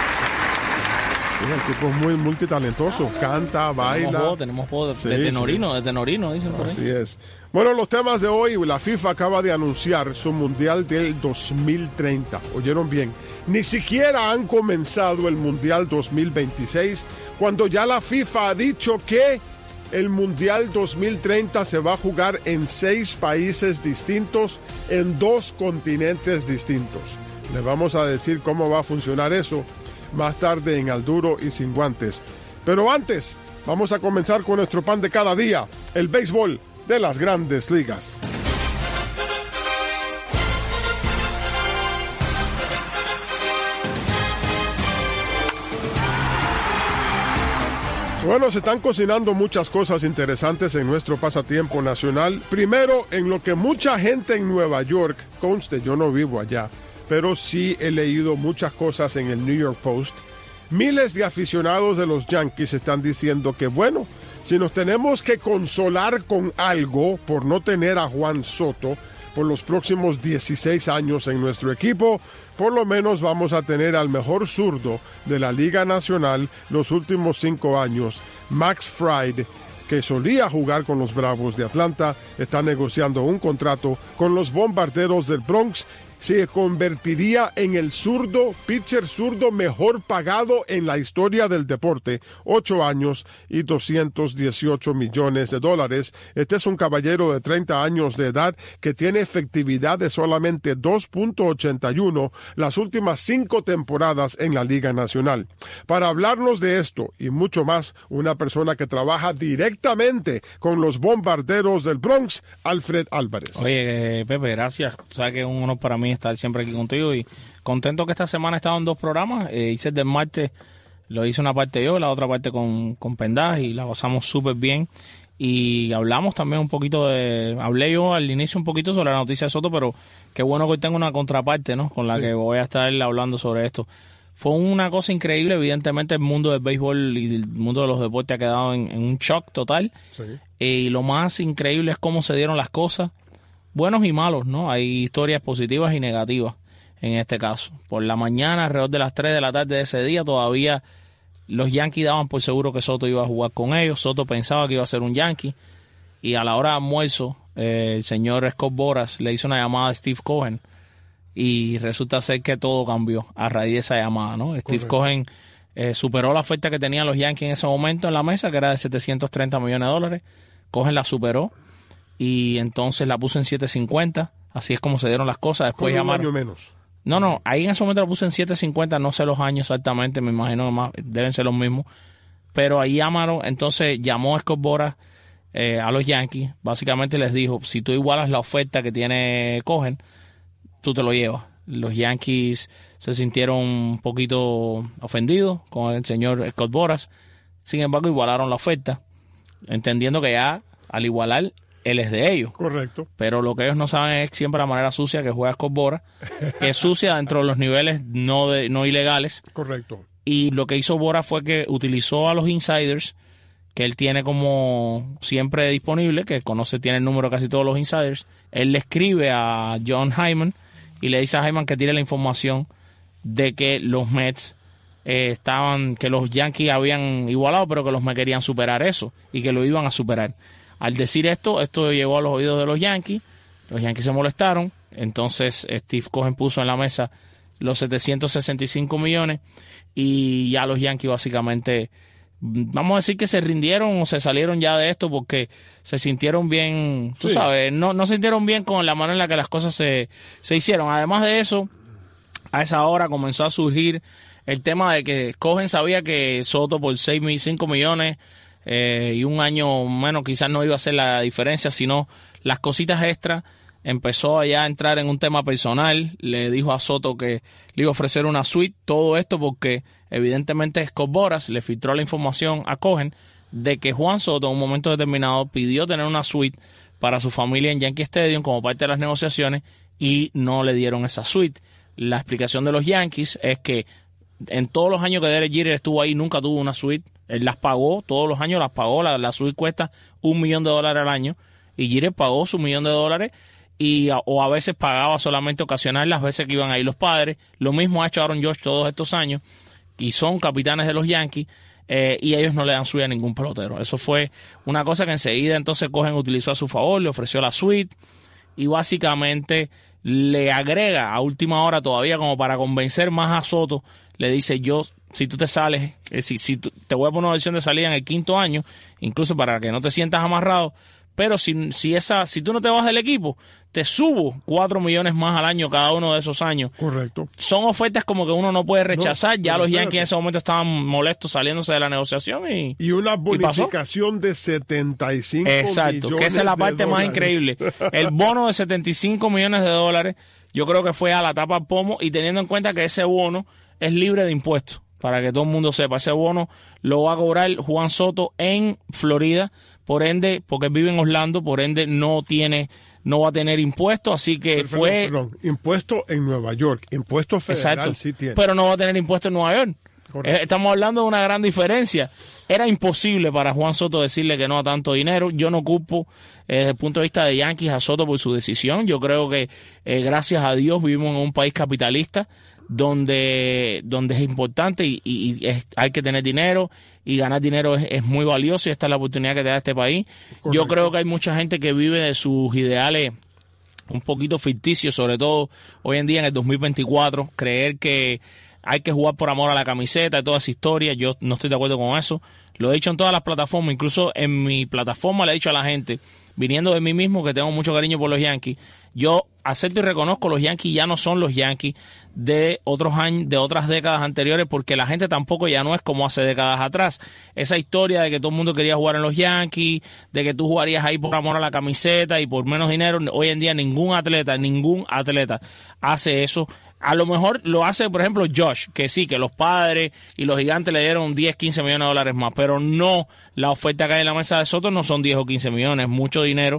El tipo es muy multitalentoso, canta, baila.
Tenemos voz, tenemos voz
Sí,
de tenorino,
sí.
de tenorino, dicen por ahí.
Así es. Bueno, los temas de hoy, la FIFA acaba de anunciar su Mundial del dos mil treinta. ¿Oyeron bien? Ni siquiera han comenzado el Mundial dos mil veintiséis, cuando ya la FIFA ha dicho que el Mundial dos mil treinta se va a jugar en seis países distintos, en dos continentes distintos. Les vamos a decir cómo va a funcionar eso más tarde en Al Duro y Sin Guantes. Pero antes, vamos a comenzar con nuestro pan de cada día, el béisbol de las Grandes Ligas. Bueno, se están cocinando muchas cosas interesantes en nuestro pasatiempo nacional. Primero, en lo que mucha gente en Nueva York, conste, yo no vivo allá, pero sí he leído muchas cosas en el New York Post. Miles de aficionados de los Yankees están diciendo que, bueno, si nos tenemos que consolar con algo por no tener a Juan Soto por los próximos dieciséis años en nuestro equipo, por lo menos vamos a tener al mejor zurdo de la Liga Nacional los últimos cinco años, Max Fried, que solía jugar con los Bravos de Atlanta, está negociando un contrato con los Bombarderos del Bronx. Se convertiría en el zurdo, pitcher zurdo mejor pagado en la historia del deporte. Ocho años y doscientos dieciocho millones de dólares. Este es un caballero de treinta años de edad que tiene efectividad de solamente dos punto ochenta y uno las últimas cinco temporadas en la Liga Nacional. Para hablarnos de esto y mucho más, una persona que trabaja directamente con los Bombarderos del Bronx, Alfred Álvarez.
Oye, eh, Pepe, gracias. Sabes que es un honor para mí estar siempre aquí contigo y contento que esta semana he estado en dos programas. Eh, hice el del martes, lo hice una parte yo, la otra parte con, con Pendaz y la pasamos súper bien. Y hablamos también un poquito de... Hablé yo al inicio un poquito sobre la noticia de Soto, pero qué bueno que hoy tengo una contraparte, ¿no? Con la sí. que voy a estar hablando sobre esto. Fue una cosa increíble, evidentemente el mundo del béisbol y el mundo de los deportes ha quedado en, en un shock total. Sí. Eh, y lo más increíble es cómo se dieron las cosas. Buenos y malos, ¿no? Hay historias positivas y negativas en este caso. Por la mañana, alrededor de las tres de la tarde de ese día, todavía los Yankees daban por seguro que Soto iba a jugar con ellos. Soto pensaba que iba a ser un Yankee. Y a la hora de almuerzo, eh, el señor Scott Boras le hizo una llamada a Steve Cohen. Y resulta ser que todo cambió a raíz de esa llamada, ¿no? Correcto. Steve Cohen eh, superó la oferta que tenían los Yankees en ese momento en la mesa, que era de setecientos treinta millones de dólares. Cohen la superó. Y entonces la puso en siete cincuenta. Así es como se dieron las cosas. Después
Con un
llamaron...
año menos.
No, no. Ahí en ese momento la puse en siete cincuenta. No sé los años exactamente. Me imagino que más, deben ser los mismos. Pero ahí llamaron. Entonces llamó a Scott Boras eh, a los Yankees. Básicamente les dijo, si tú igualas la oferta que tiene Cohen, tú te lo llevas. Los Yankees se sintieron un poquito ofendidos con el señor Scott Boras. Sin embargo, igualaron la oferta. Entendiendo que ya al igualar... él es de ellos.
Correcto. Pero
lo que ellos no saben es siempre la manera sucia que juega Scott Boras, que es sucia dentro de los niveles no de, no ilegales.
Correcto.
Y lo que hizo Boras fue que utilizó a los insiders, que él tiene como siempre disponible, que conoce, tiene el número de casi todos los insiders. Él le escribe a John Hyman y le dice a Hyman que tire la información de que los Mets eh, estaban, que los Yankees habían igualado, pero que los Mets querían superar eso y que lo iban a superar. Al decir esto, esto llegó a los oídos de los Yankees. Los Yankees se molestaron. Entonces Steve Cohen puso en la mesa los setecientos sesenta y cinco millones y ya los Yankees básicamente, vamos a decir que se rindieron o se salieron ya de esto porque se sintieron bien, tú sí. sabes, no, no se sintieron bien con la manera en la que las cosas se, se hicieron. Además de eso, a esa hora comenzó a surgir el tema de que Cohen sabía que Soto por seis, cinco millones eh, y un año menos quizás no iba a hacer la diferencia, sino las cositas extras. Empezó allá a entrar en un tema personal, le dijo a Soto que le iba a ofrecer una suite, todo esto porque evidentemente Scott Boras le filtró la información a Cohen de que Juan Soto en un momento determinado pidió tener una suite para su familia en Yankee Stadium como parte de las negociaciones y no le dieron esa suite. La explicación de los Yankees es que en todos los años que Derek Jeter estuvo ahí nunca tuvo una suite, él las pagó, todos los años las pagó, la, la suite cuesta un millón de dólares al año y Jeter pagó su millón de dólares. Y a, o a veces pagaba solamente ocasional las veces que iban ahí los padres. Lo mismo ha hecho Aaron Judge todos estos años y son capitanes de los Yankees eh, y ellos no le dan suite a ningún pelotero. Eso fue una cosa que enseguida entonces Cohen utilizó a su favor, le ofreció la suite y básicamente le agrega a última hora todavía como para convencer más a Soto. Le dice, yo, si tú te sales, eh, si, si tú, te voy a poner una opción de salida en el quinto año, incluso para que no te sientas amarrado. Pero si, si esa si tú no te vas del equipo, te subo cuatro millones más al año cada uno de esos años.
Correcto.
Son ofertas como que uno no puede rechazar. No, ya los Yankees en ese momento estaban molestos saliéndose de la negociación. Y,
y una bonificación de setenta y cinco
Exacto,
millones
que esa es la parte más
dólares.
increíble. El bono de setenta y cinco millones de dólares, yo creo que fue a la tapa al pomo y teniendo en cuenta que ese bono es libre de impuestos. Para que todo el mundo sepa, ese bono lo va a cobrar Juan Soto en Florida, por ende, porque vive en Orlando, por ende no tiene, no va a tener impuestos, así que
pero,
fue...
Perdón, perdón, impuesto en Nueva York, impuesto federal.
Exacto,
sí tiene.
Pero no va a tener impuestos en Nueva York. Eh, estamos hablando de una gran diferencia. Era imposible para Juan Soto decirle que no a tanto dinero. Yo no culpo eh, desde el punto de vista de Yankees a Soto por su decisión. Yo creo que eh, gracias a Dios vivimos en un país capitalista donde, donde es importante y, y, y es, hay que tener dinero y ganar dinero es, es muy valioso y esta es la oportunidad que te da este país. Correcto. Yo creo que hay mucha gente que vive de sus ideales un poquito ficticios, sobre todo hoy en día en el dos mil veinticuatro, creer que hay que jugar por amor a la camiseta y toda esa historia. Yo no estoy de acuerdo con eso. Lo he dicho en todas las plataformas, incluso en mi plataforma le he dicho a la gente, viniendo de mí mismo, que tengo mucho cariño por los Yankees, yo acepto y reconozco los Yankees ya no son los Yankees de otros años, de otras décadas anteriores, porque la gente tampoco ya no es como hace décadas atrás. Esa historia de que todo el mundo quería jugar en los Yankees, de que tú jugarías ahí por amor a la camiseta y por menos dinero, hoy en día ningún atleta, ningún atleta hace eso. A lo mejor lo hace, por ejemplo, Josh, que sí, que los padres y los Gigantes le dieron diez, quince millones de dólares más, pero no, la oferta que hay en la mesa de Soto no son diez o quince millones, mucho dinero.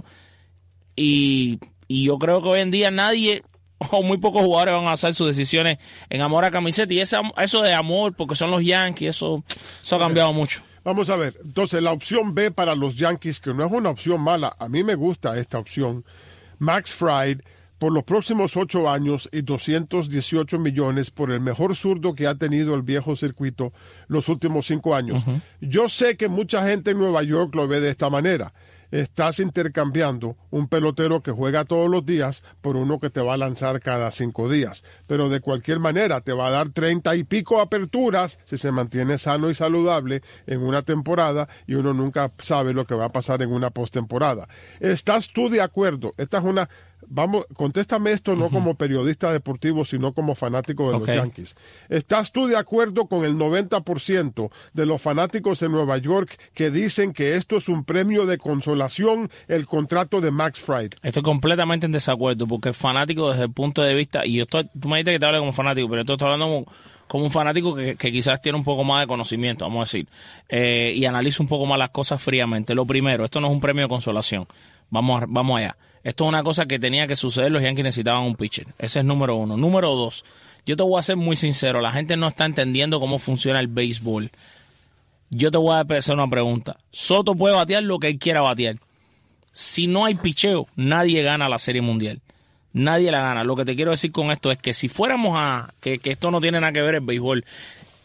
Y, y yo creo que hoy en día nadie o muy pocos jugadores van a hacer sus decisiones en amor a camiseta. Y esa, eso de amor, porque son los Yankees, eso, eso ha cambiado mucho.
Vamos a ver, entonces la opción B para los Yankees, que no es una opción mala, a mí me gusta esta opción. Max Fried, por los próximos ocho años y doscientos dieciocho millones por el mejor zurdo que ha tenido el viejo circuito los últimos cinco años. Uh-huh. Yo sé que mucha gente en Nueva York lo ve de esta manera. Estás intercambiando un pelotero que juega todos los días por uno que te va a lanzar cada cinco días. Pero de cualquier manera te va a dar treinta y pico aperturas si se mantiene sano y saludable en una temporada y uno nunca sabe lo que va a pasar en una postemporada. ¿Estás tú de acuerdo? Esta es una... Vamos, contéstame esto no uh-huh. como periodista deportivo, sino como fanático de okay. los Yankees. ¿Estás tú de acuerdo con el noventa por ciento de los fanáticos en Nueva York que dicen que esto es un premio de consolación, el contrato de Max Fried?
Estoy completamente en desacuerdo, porque fanático desde el punto de vista, y yo estoy, tú me dices que te hable como fanático, pero yo estoy hablando como, como un fanático que, que quizás tiene un poco más de conocimiento, vamos a decir, eh, y analiza un poco más las cosas fríamente. Lo primero, esto no es un premio de consolación. Vamos, a, vamos allá. Esto es una cosa que tenía que suceder, los Yankees necesitaban un pitcher. Ese es número uno. Número dos, yo te voy a ser muy sincero, la gente no está entendiendo cómo funciona el béisbol. Yo te voy a hacer una pregunta. Soto puede batear lo que él quiera batear. Si no hay picheo, nadie gana la Serie Mundial. Nadie la gana. Lo que te quiero decir con esto es que si fuéramos a... Que, que esto no tiene nada que ver el béisbol.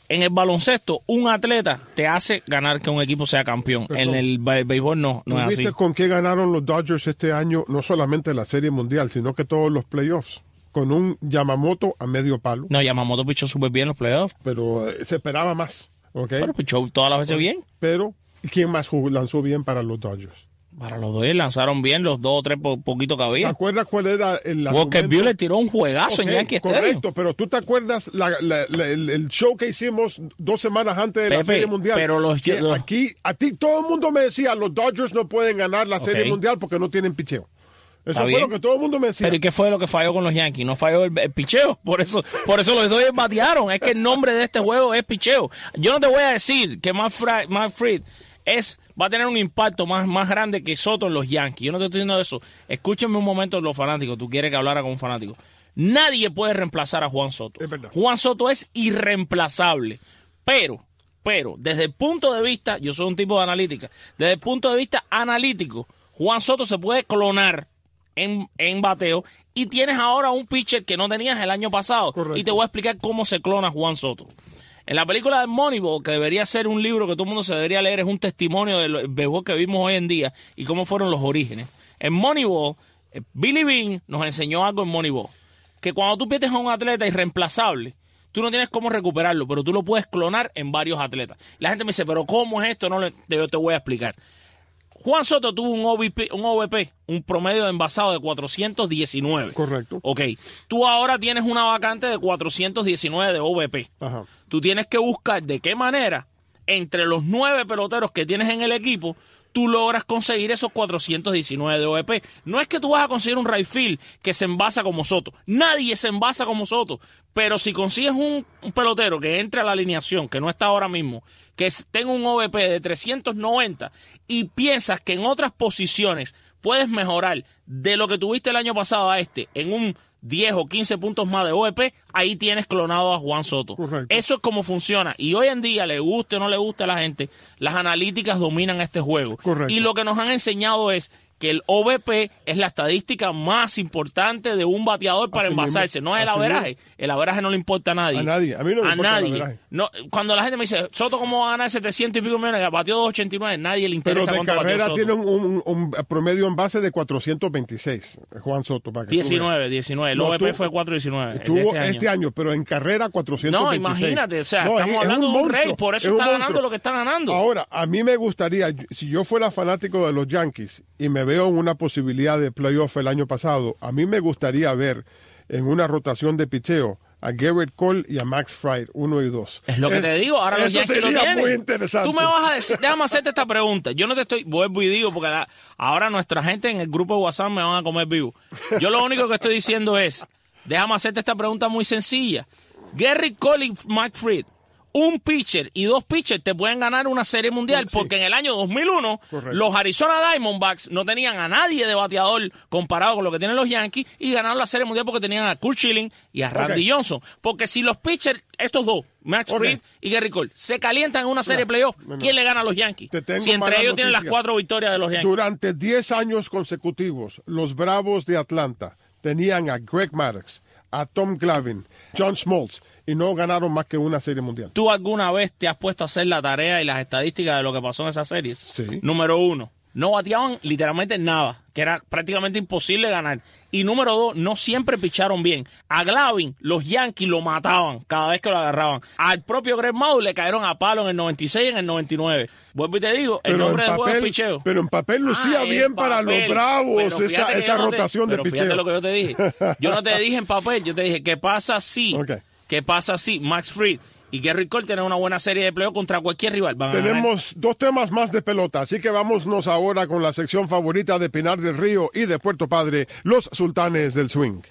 En el baloncesto, un atleta te hace ganar que un equipo sea campeón.
Pero,
en el be- béisbol no, no es así.
¿Viste con qué ganaron los Dodgers este año? No solamente la Serie Mundial, sino que todos los playoffs. Con un Yamamoto a medio palo.
No, Yamamoto pichó súper bien en los playoffs.
Pero eh, se esperaba más. ¿Okay?
Pero pichó todas las veces bien.
Pero, ¿quién más jugó, lanzó bien para los Dodgers?
Para los dos lanzaron bien los dos o tres po poquitos que
¿Te
había.
acuerdas cuál era el
Walker
argumento?
Buehler tiró un juegazo
Okay,
en Yankee Stadium.
correcto, pero ¿tú te acuerdas la, la, la, el, el show que hicimos dos semanas antes de
Pepe,
la Serie Mundial?
pero los-
Que
los-
aquí, a ti todo el mundo me decía, los Dodgers no pueden ganar la Serie
Ok.
Mundial porque no tienen picheo. Eso
Está
fue
bien.
lo que todo el mundo me decía.
Pero ¿y qué fue lo que falló con los Yankees? No falló el, el picheo. Por eso, por eso los dos batearon. Es que el nombre de este juego es picheo. Yo no te voy a decir que Matt Fra- Matt Fried es, va a tener un impacto más, más grande que Soto en los Yankees. Yo no te estoy diciendo eso. Escúchenme un momento los fanáticos. Tú quieres que hablara con un fanático. Nadie puede reemplazar a Juan Soto.
Es verdad.
Juan Soto es irreemplazable. Pero, pero, desde el punto de vista, yo soy un tipo de analítica, desde el punto de vista analítico, Juan Soto se puede clonar en, en bateo y tienes ahora un pitcher que no tenías el año pasado.
Correcto.
Y te voy a explicar cómo se clona Juan Soto. En la película de Moneyball, que debería ser un libro que todo el mundo se debería leer, es un testimonio del béisbol que vimos hoy en día y cómo fueron los orígenes. En Moneyball, eh, Billy Beane nos enseñó algo en Moneyball, que cuando tú pierdes a un atleta irreemplazable, tú no tienes cómo recuperarlo, pero tú lo puedes clonar en varios atletas. La gente me dice, pero ¿cómo es esto? No lo, yo te voy a explicar. Juan Soto tuvo un O V P, un O V P, un promedio de envasado de cuatrocientos diecinueve.
Correcto.
Ok, tú ahora tienes una vacante de cuatrocientos diecinueve de O V P.
Ajá.
Tú tienes que buscar de qué manera, entre los nueve peloteros que tienes en el equipo, tú logras conseguir esos cuatrocientos diecinueve de O V P. No es que tú vas a conseguir un right field que se envasa como Soto. Nadie se envasa como Soto. Pero si consigues un, un pelotero que entre a la alineación, que no está ahora mismo, que tenga un O V P de trescientos noventa y piensas que en otras posiciones puedes mejorar de lo que tuviste el año pasado a este en un diez o quince puntos más de O V P, ahí tienes clonado a Juan Soto.
Correcto.
Eso es como funciona. Y hoy en día, le guste o no le guste a la gente, las analíticas dominan este juego.
Correcto.
Y lo que nos han enseñado es que el O V P es la estadística más importante de un bateador para
Así
envasarse.
mismo.
No es el
Así
averaje. El averaje no le importa a nadie.
A nadie. A mí no me
a
importa el
nadie.
averaje.
No, cuando la gente me dice, Soto, ¿cómo va a ganar setecientos y pico millones? Batió doscientos ochenta y nueve. Nadie le
Pero
interesa
de
cuánto batió
carrera
Soto.
tiene un, un- un promedio en base de cuatrocientos veintiséis, Juan Soto. Para que tú veas.
diecinueve, diecinueve. El
No,
O V P
tú-
fue cuatrocientos diecinueve. el de
Tuvo
este año.
este año, pero en carrera cuatrocientos
No,
veintiséis.
imagínate, o sea,
No, es-
estamos
es
hablando de un
monstruo,
rey, por eso
es un
está ganando
monstruo.
lo que está ganando.
Ahora, a mí me gustaría, si yo fuera fanático de los Yankees y me veo en una posibilidad de playoff el año pasado, a mí me gustaría ver en una rotación de picheo a Garrett Cole y a Max Fried, uno y dos.
Es lo que
Es-
te digo, ahora los
eso
Yankees lo
sería
tienen.
muy interesante.
Tú me vas a decir, déjame hacerte esta pregunta. Yo no te estoy, vuelvo y digo, porque la- ahora nuestra gente en el grupo de WhatsApp me van a comer vivo. Yo lo único que estoy diciendo es, déjame hacerte esta pregunta muy sencilla. Garrett Cole y Max Fried, un pitcher y dos pitchers te pueden ganar una serie mundial,
Sí.
porque en el año dos mil uno
Correcto.
los Arizona Diamondbacks no tenían a nadie de bateador comparado con lo que tienen los Yankees y ganaron la serie mundial porque tenían a Kurt Schilling y a Randy
Ok.
Johnson. Porque si los pitchers, estos dos, Max
Ok.
Fried y Garrett Cole, se calientan en una serie
Ya,
de playoff,
bueno.
¿quién le gana a los Yankees?
Te tengo
Si entre
malas
ellos tienen las
noticias.
cuatro victorias de los Yankees.
Durante diez años consecutivos, los Bravos de Atlanta tenían a Greg Maddux, a Tom Glavine, John Smoltz, y no ganaron más que una serie mundial.
¿Tú alguna vez te has puesto a hacer la tarea y las estadísticas de lo que pasó en esas series?
Sí.
Número uno, no bateaban literalmente nada, que era prácticamente imposible ganar. Y número dos, no siempre picharon bien. A Glavine, los Yankees lo mataban cada vez que lo agarraban. Al propio Greg Maddux le cayeron a palo en el noventa y seis y en el noventa y nueve. Vuelvo y te digo, el nombre del juego es picheo.
pero en papel lucía
Ah, en
bien para los
papel.
Bravos
Pero fíjate
esa,
que
esa
yo no te-
rotación de
pero
picheo.
fíjate lo que yo te dije. Yo no te dije en papel, yo te dije, ¿qué pasa si?
Ok.
¿Qué pasa si Max Fried y Garrett Cole tienen una buena serie de playoff contra cualquier rival? Van a ganar.
Tenemos dos temas más de pelota, así que vámonos ahora con la sección favorita de Pinar del Río y de Puerto Padre, los Sultanes del Swing.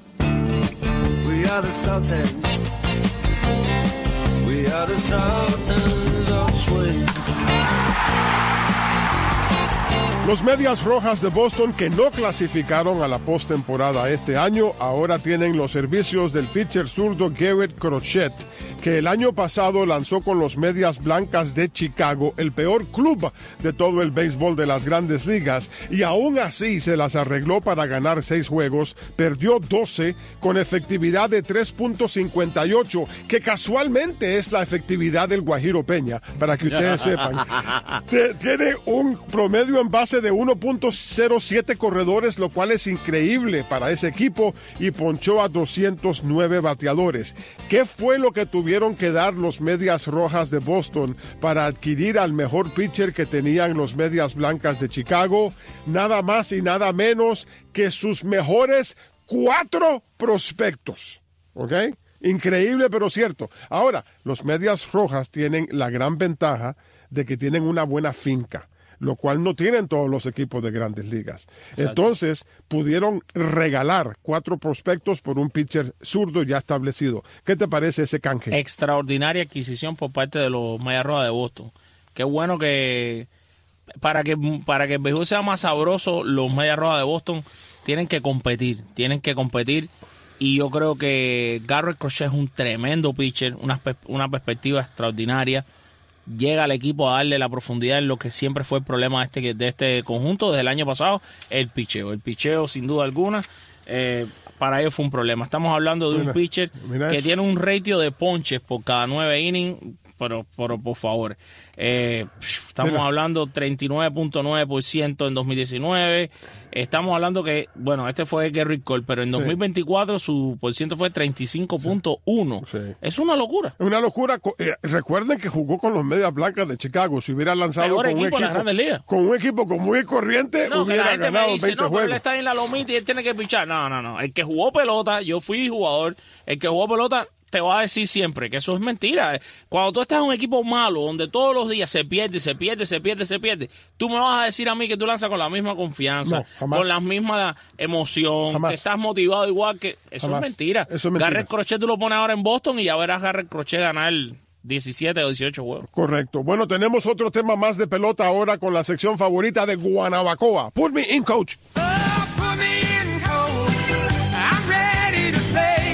We are the Sultans. We are the Sultans of Swing.
Los Medias Rojas de Boston, que no clasificaron a la postemporada este año, ahora tienen los servicios del pitcher zurdo Garrett Crochet, que el año pasado lanzó con los Medias Blancas de Chicago, el peor club de todo el béisbol de las Grandes Ligas, y aún así se las arregló para ganar seis juegos, perdió doce con efectividad de tres punto cincuenta y ocho, que casualmente es la efectividad del Guajiro Peña, para que ustedes sepan. Tiene un promedio en base de uno punto cero siete corredores, lo cual es increíble para ese equipo, y ponchó a doscientos nueve bateadores. ¿Qué fue lo que tuvieron que dar los Medias Rojas de Boston para adquirir al mejor pitcher que tenían los Medias Blancas de Chicago? Nada más y nada menos que sus mejores cuatro prospectos. ¿Ok? Increíble, pero cierto. Ahora, los Medias Rojas tienen la gran ventaja de que tienen una buena finca, lo cual no tienen todos los equipos de Grandes Ligas. Exacto. Entonces, pudieron regalar cuatro prospectos por un pitcher zurdo ya establecido. ¿Qué te parece ese canje?
Extraordinaria adquisición por parte de los Medias Rojas de Boston. Qué bueno que para que para que el béisbol sea más sabroso, los Medias Rojas de Boston tienen que competir, tienen que competir. Y yo creo que Garrett Crochet es un tremendo pitcher, una, una perspectiva extraordinaria. Llega al equipo a darle la profundidad en lo que siempre fue el problema de este, de este conjunto desde el año pasado, el picheo. El picheo, sin duda alguna, eh, para ellos fue un problema. Estamos hablando de mira, un pitcher que eso. tiene un ratio de ponches por cada nueve innings, pero, pero por favor. Eh, estamos mira. hablando treinta y nueve punto nueve por ciento en dos mil diecinueve. Estamos hablando que, bueno, este fue Gerrit Cole, pero en dos mil veinticuatro sí. su por ciento fue treinta y cinco punto uno. Sí. Sí. Es una locura.
Es una locura. Eh, recuerden que jugó con los Medias Blancas de Chicago. Si hubiera lanzado con un, equipo, con un equipo con muy corriente, no, hubiera ganado dice, veinte
no,
juegos.
Pero él está en la lomita y él tiene que pichar. No, no, no. El que jugó pelota, yo fui jugador, el que jugó pelota te va a decir siempre que eso es mentira. Cuando tú estás en un equipo malo, donde todos los días se pierde, se pierde, se pierde, se pierde, tú me vas a decir a mí que tú lanzas con la misma confianza, no, con la misma emoción, jamás. Que estás motivado igual que... Eso jamás. es mentira. Eso es mentira. Garrett Crochet tú lo pones ahora en Boston y ya verás a Garrett Crochet ganar diecisiete o dieciocho juegos.
Correcto. Bueno, tenemos otro tema más de pelota ahora con la sección favorita de Guanabacoa. Put me in, coach.
Oh, put me in, coach. I'm ready to play.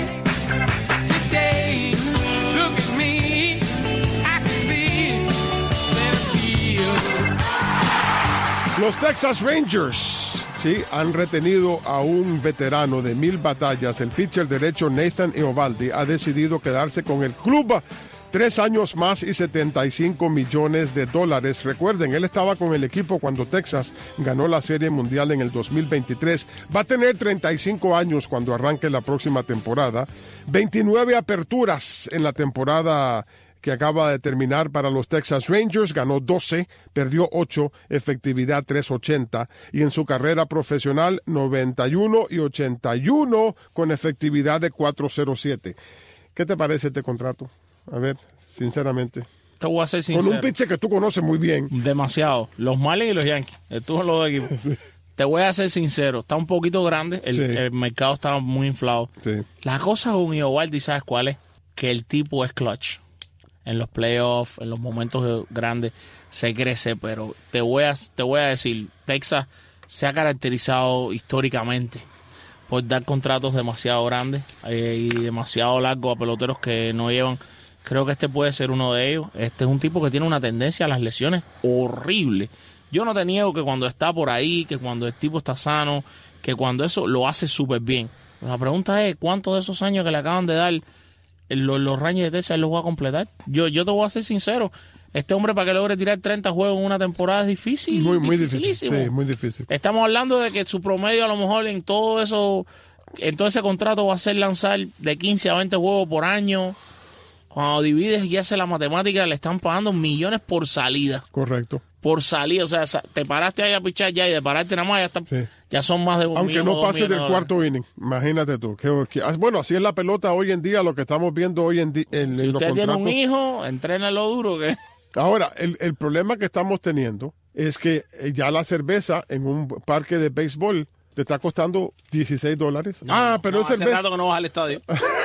Los Texas Rangers, sí, han retenido a un veterano de mil batallas. El pitcher derecho Nathan Eovaldi ha decidido quedarse con el club tres años más y setenta y cinco millones de dólares. Recuerden, él estaba con el equipo cuando Texas ganó la Serie Mundial en el dos mil veintitrés. Va a tener treinta y cinco años cuando arranque la próxima temporada. veintinueve aperturas en la temporada que acaba de terminar para los Texas Rangers, ganó doce, perdió ocho, efectividad tres ochenta, y en su carrera profesional noventa y uno y ochenta y uno con efectividad de cuatro cero siete. ¿Qué te parece este contrato? A ver, sinceramente.
Te voy a ser sincero.
Con un pitcher que tú conoces muy bien.
Demasiado. Los Marlins y los Yankees. Estuvo en los dos equipos. Sí. Te voy a ser sincero. Está un poquito grande. El, sí. el mercado está muy inflado. Sí. La cosa con Eovaldi, ¿sabes cuál es? Que el tipo es clutch. En los playoffs, en los momentos grandes, se crece, pero te voy a, te voy a decir, Texas se ha caracterizado históricamente por dar contratos demasiado grandes eh, y demasiado largos a peloteros que no llevan. Creo que este puede ser uno de ellos. Este es un tipo que tiene una tendencia a las lesiones horrible. Yo no te niego que cuando está por ahí, que cuando el tipo está sano, que cuando eso lo hace súper bien. La pregunta es, ¿cuántos de esos años que le acaban de dar Los, los Rangers de Texas los va a completar? Yo, yo te voy a ser sincero. Este hombre, para que logre tirar treinta juegos en una temporada, es difícil.
Muy, muy difícil. Sí, muy difícil.
Estamos hablando de que su promedio, a lo mejor, en todo eso, en todo ese contrato, va a ser lanzar de quince a veinte juegos por año. Cuando divides y haces la matemática, le están pagando millones por salida.
Correcto.
Por salida. O sea, te paraste ahí a pichar ya y de pararte nada más ya está. Sí. Ya son más de un
Aunque
millón,
no pase del cuarto inning, imagínate tú. Que, que, bueno, así es la pelota hoy en día, lo que estamos viendo hoy en día. En,
si
en
usted
los
tiene
contratos.
un hijo, entrénalo duro. Que...
Ahora, el, el problema que estamos teniendo es que ya la cerveza en un parque de béisbol te está costando dieciséis dólares.
No,
ah, pero
no,
es cerveza.
Hace rato que no vas al estadio.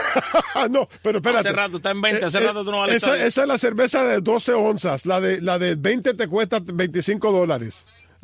No, pero espérate.
Hace rato, está en veinte, hace
eh,
rato tú no vas al
esa,
estadio.
Esa es la cerveza de doce onzas. La de, la de veinte te cuesta veinticinco dólares.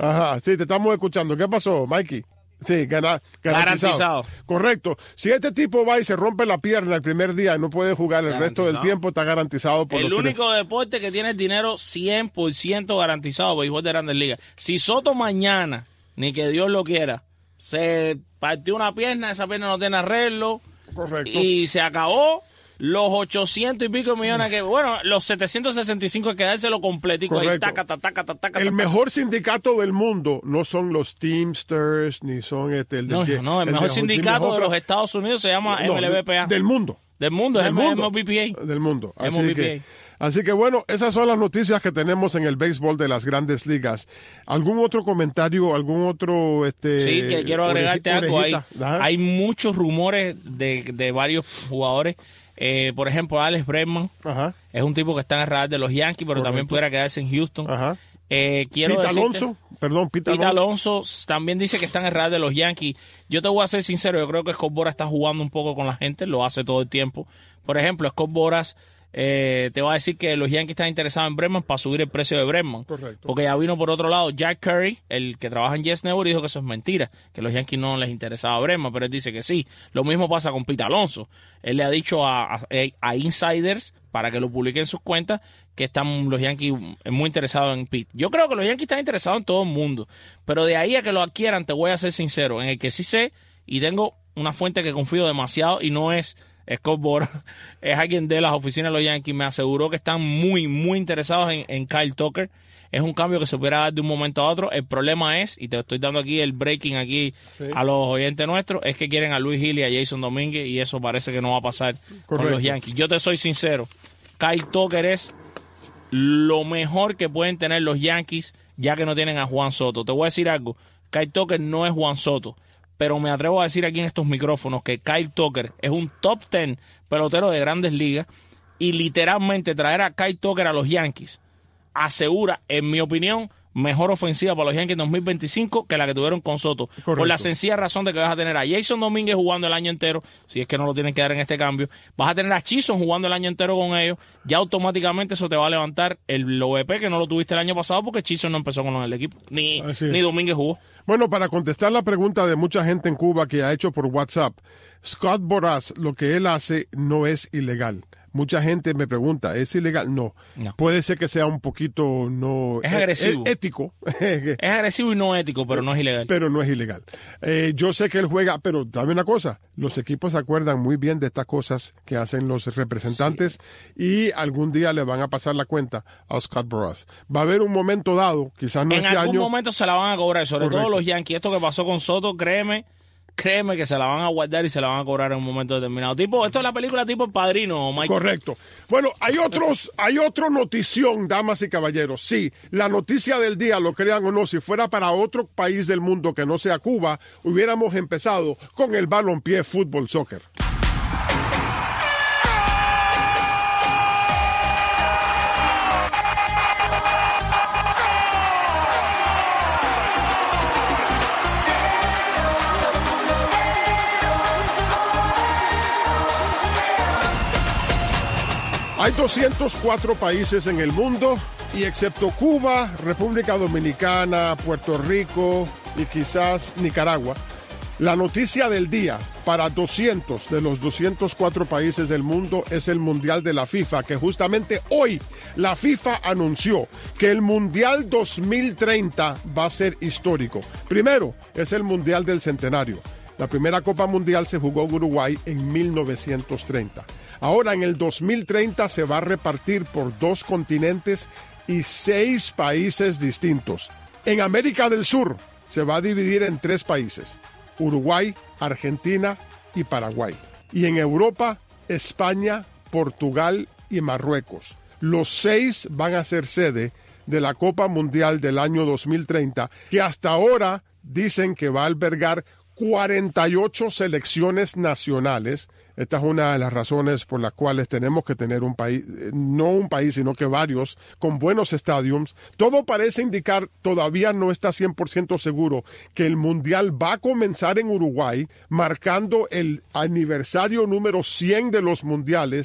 Ajá, sí, te estamos escuchando. ¿Qué pasó, Mikey? Sí, gana, garantizado.
Garantizado.
Correcto. Si este tipo va y se rompe la pierna el primer día y no puede jugar el resto del tiempo, está garantizado por
el
los
único
tres.
deporte que tiene el dinero cien por ciento garantizado por béisbol de Grandes Ligas. Si Soto mañana, ni que Dios lo quiera, se partió una pierna, esa pierna no tiene arreglo.
Correcto.
Y se acabó. Los ochocientos y pico millones que, bueno, los setecientos sesenta y cinco hay que dárselo completico. Ahí,
Correcto.
taca, taca, taca, taca,
El
taca.
mejor sindicato del mundo no son los Teamsters, ni son este... El
No,
de-
no, no, el, mejor sindicato
Jimmy
de los
Hoffa.
Estados Unidos se llama
No,
M L B P A.
Del mundo.
Del mundo, es
Del
M-
mundo.
M L B P A.
Del mundo. Así
M L B P A.
que, así que bueno, esas son las noticias que tenemos en el béisbol de las Grandes Ligas. ¿Algún otro comentario, algún otro... este
Sí, que quiero agregarte
oreji-
algo. Hay,
orejita? Ajá.
hay muchos rumores de, de varios jugadores. Eh, por ejemplo, Alex Bregman
Ajá,
es un tipo que está en el radar de los Yankees, pero
Correcto.
también pudiera quedarse en Houston.
ajá.
Eh, quiero
Pete
decirte-
Alonso, perdón, Pete,
Pete
Alonso.
Alonso también dice que está en el radar de los Yankees. Yo te voy a ser sincero, yo creo que Scott Boras está jugando un poco con la gente, lo hace todo el tiempo. Por ejemplo, Scott Boras eh, te va a decir que los Yankees están interesados en Bregman para subir el precio de Bregman.
Correcto.
Porque ya vino por otro lado Jack Curry, el que trabaja en Yes Network, y dijo que eso es mentira, que los Yankees no les interesaba Bregman, pero él dice que sí. Lo mismo pasa con Pete Alonso. Él le ha dicho a, a, a insiders, para que lo publiquen en sus cuentas, que están los Yankees muy interesados en Pete. Yo creo que los Yankees están interesados en todo el mundo, pero de ahí a que lo adquieran, te voy a ser sincero, en el que sí sé, y tengo una fuente que confío demasiado, y no es Scott Boras, es alguien de las oficinas de los Yankees, me aseguró que están muy, muy interesados en, en Kyle Tucker. Es un cambio que se pudiera dar de un momento a otro. El problema es, y te estoy dando aquí el breaking aquí
Sí.
a los oyentes nuestros, es que quieren a Luis Gil y a Jason Domínguez, y eso parece que no va a pasar con
Correcto.
los Yankees. Yo te soy sincero, Kyle Tucker es lo mejor que pueden tener los Yankees, ya que no tienen a Juan Soto. Te voy a decir algo, Kyle Tucker no es Juan Soto, pero me atrevo a decir aquí en estos micrófonos que Kyle Tucker es un top diez pelotero de Grandes Ligas, y literalmente traer a Kyle Tucker a los Yankees asegura, en mi opinión, mejor ofensiva para los Yankees en dos mil veinticinco que la que tuvieron con Soto. Por
Correcto.
la sencilla razón de que vas a tener a Jason Domínguez jugando el año entero, si es que no lo tienen que dar en este cambio. Vas a tener a Chisholm jugando el año entero con ellos. Ya automáticamente eso te va a levantar el O V P, que no lo tuviste el año pasado porque Chisholm no empezó con el equipo. Ni,
Así es.
ni Domínguez jugó.
Bueno, para contestar la pregunta de mucha gente en Cuba que ha hecho por WhatsApp, Scott Boras, lo que él hace no es ilegal. Mucha gente me pregunta, ¿es ilegal? No.
No.
Puede ser que sea un poquito no
Es
e-
agresivo.
e- ético,
Es agresivo y no ético, pero no es ilegal.
pero no es ilegal. Eh, yo sé que él juega, pero dame una cosa, los equipos se acuerdan muy bien de estas cosas que hacen los representantes y algún día le van a pasar la cuenta a Scott Boras. Va a haber un momento dado, quizás no
En
este
algún
año.
momento se la van a cobrar, sobre
Correcto.
todo los Yankees. Esto que pasó con Soto, créeme, créeme que se la van a guardar y se la van a cobrar en un momento determinado. Tipo, esto es la película tipo El Padrino, Mike.
Correcto. Bueno, hay otros, hay otra notición, damas y caballeros. Sí, la noticia del día, lo crean o no, si fuera para otro país del mundo que no sea Cuba, hubiéramos empezado con el balompié fútbol soccer. Hay doscientos cuatro países en el mundo y excepto Cuba, República Dominicana, Puerto Rico y quizás Nicaragua, la noticia del día para doscientos de los doscientos cuatro países del mundo es el Mundial de la FIFA, que justamente hoy la FIFA anunció que el Mundial dos mil treinta va a ser histórico. Primero, es el Mundial del Centenario. La primera Copa Mundial se jugó en Uruguay en mil novecientos treinta. Ahora en el dos mil treinta se va a repartir por dos continentes y seis países distintos. En América del Sur se va a dividir en tres países: Uruguay, Argentina y Paraguay. Y en Europa, España, Portugal y Marruecos. Los seis van a ser sede de la Copa Mundial del año dos mil treinta, que hasta ahora dicen que va a albergar cuarenta y ocho selecciones nacionales. Esta es una de las razones por las cuales tenemos que tener un país, no un país, sino que varios, con buenos estadios. Todo parece indicar, todavía no está cien por ciento seguro, que el Mundial va a comenzar en Uruguay, marcando el aniversario número cien de los Mundiales,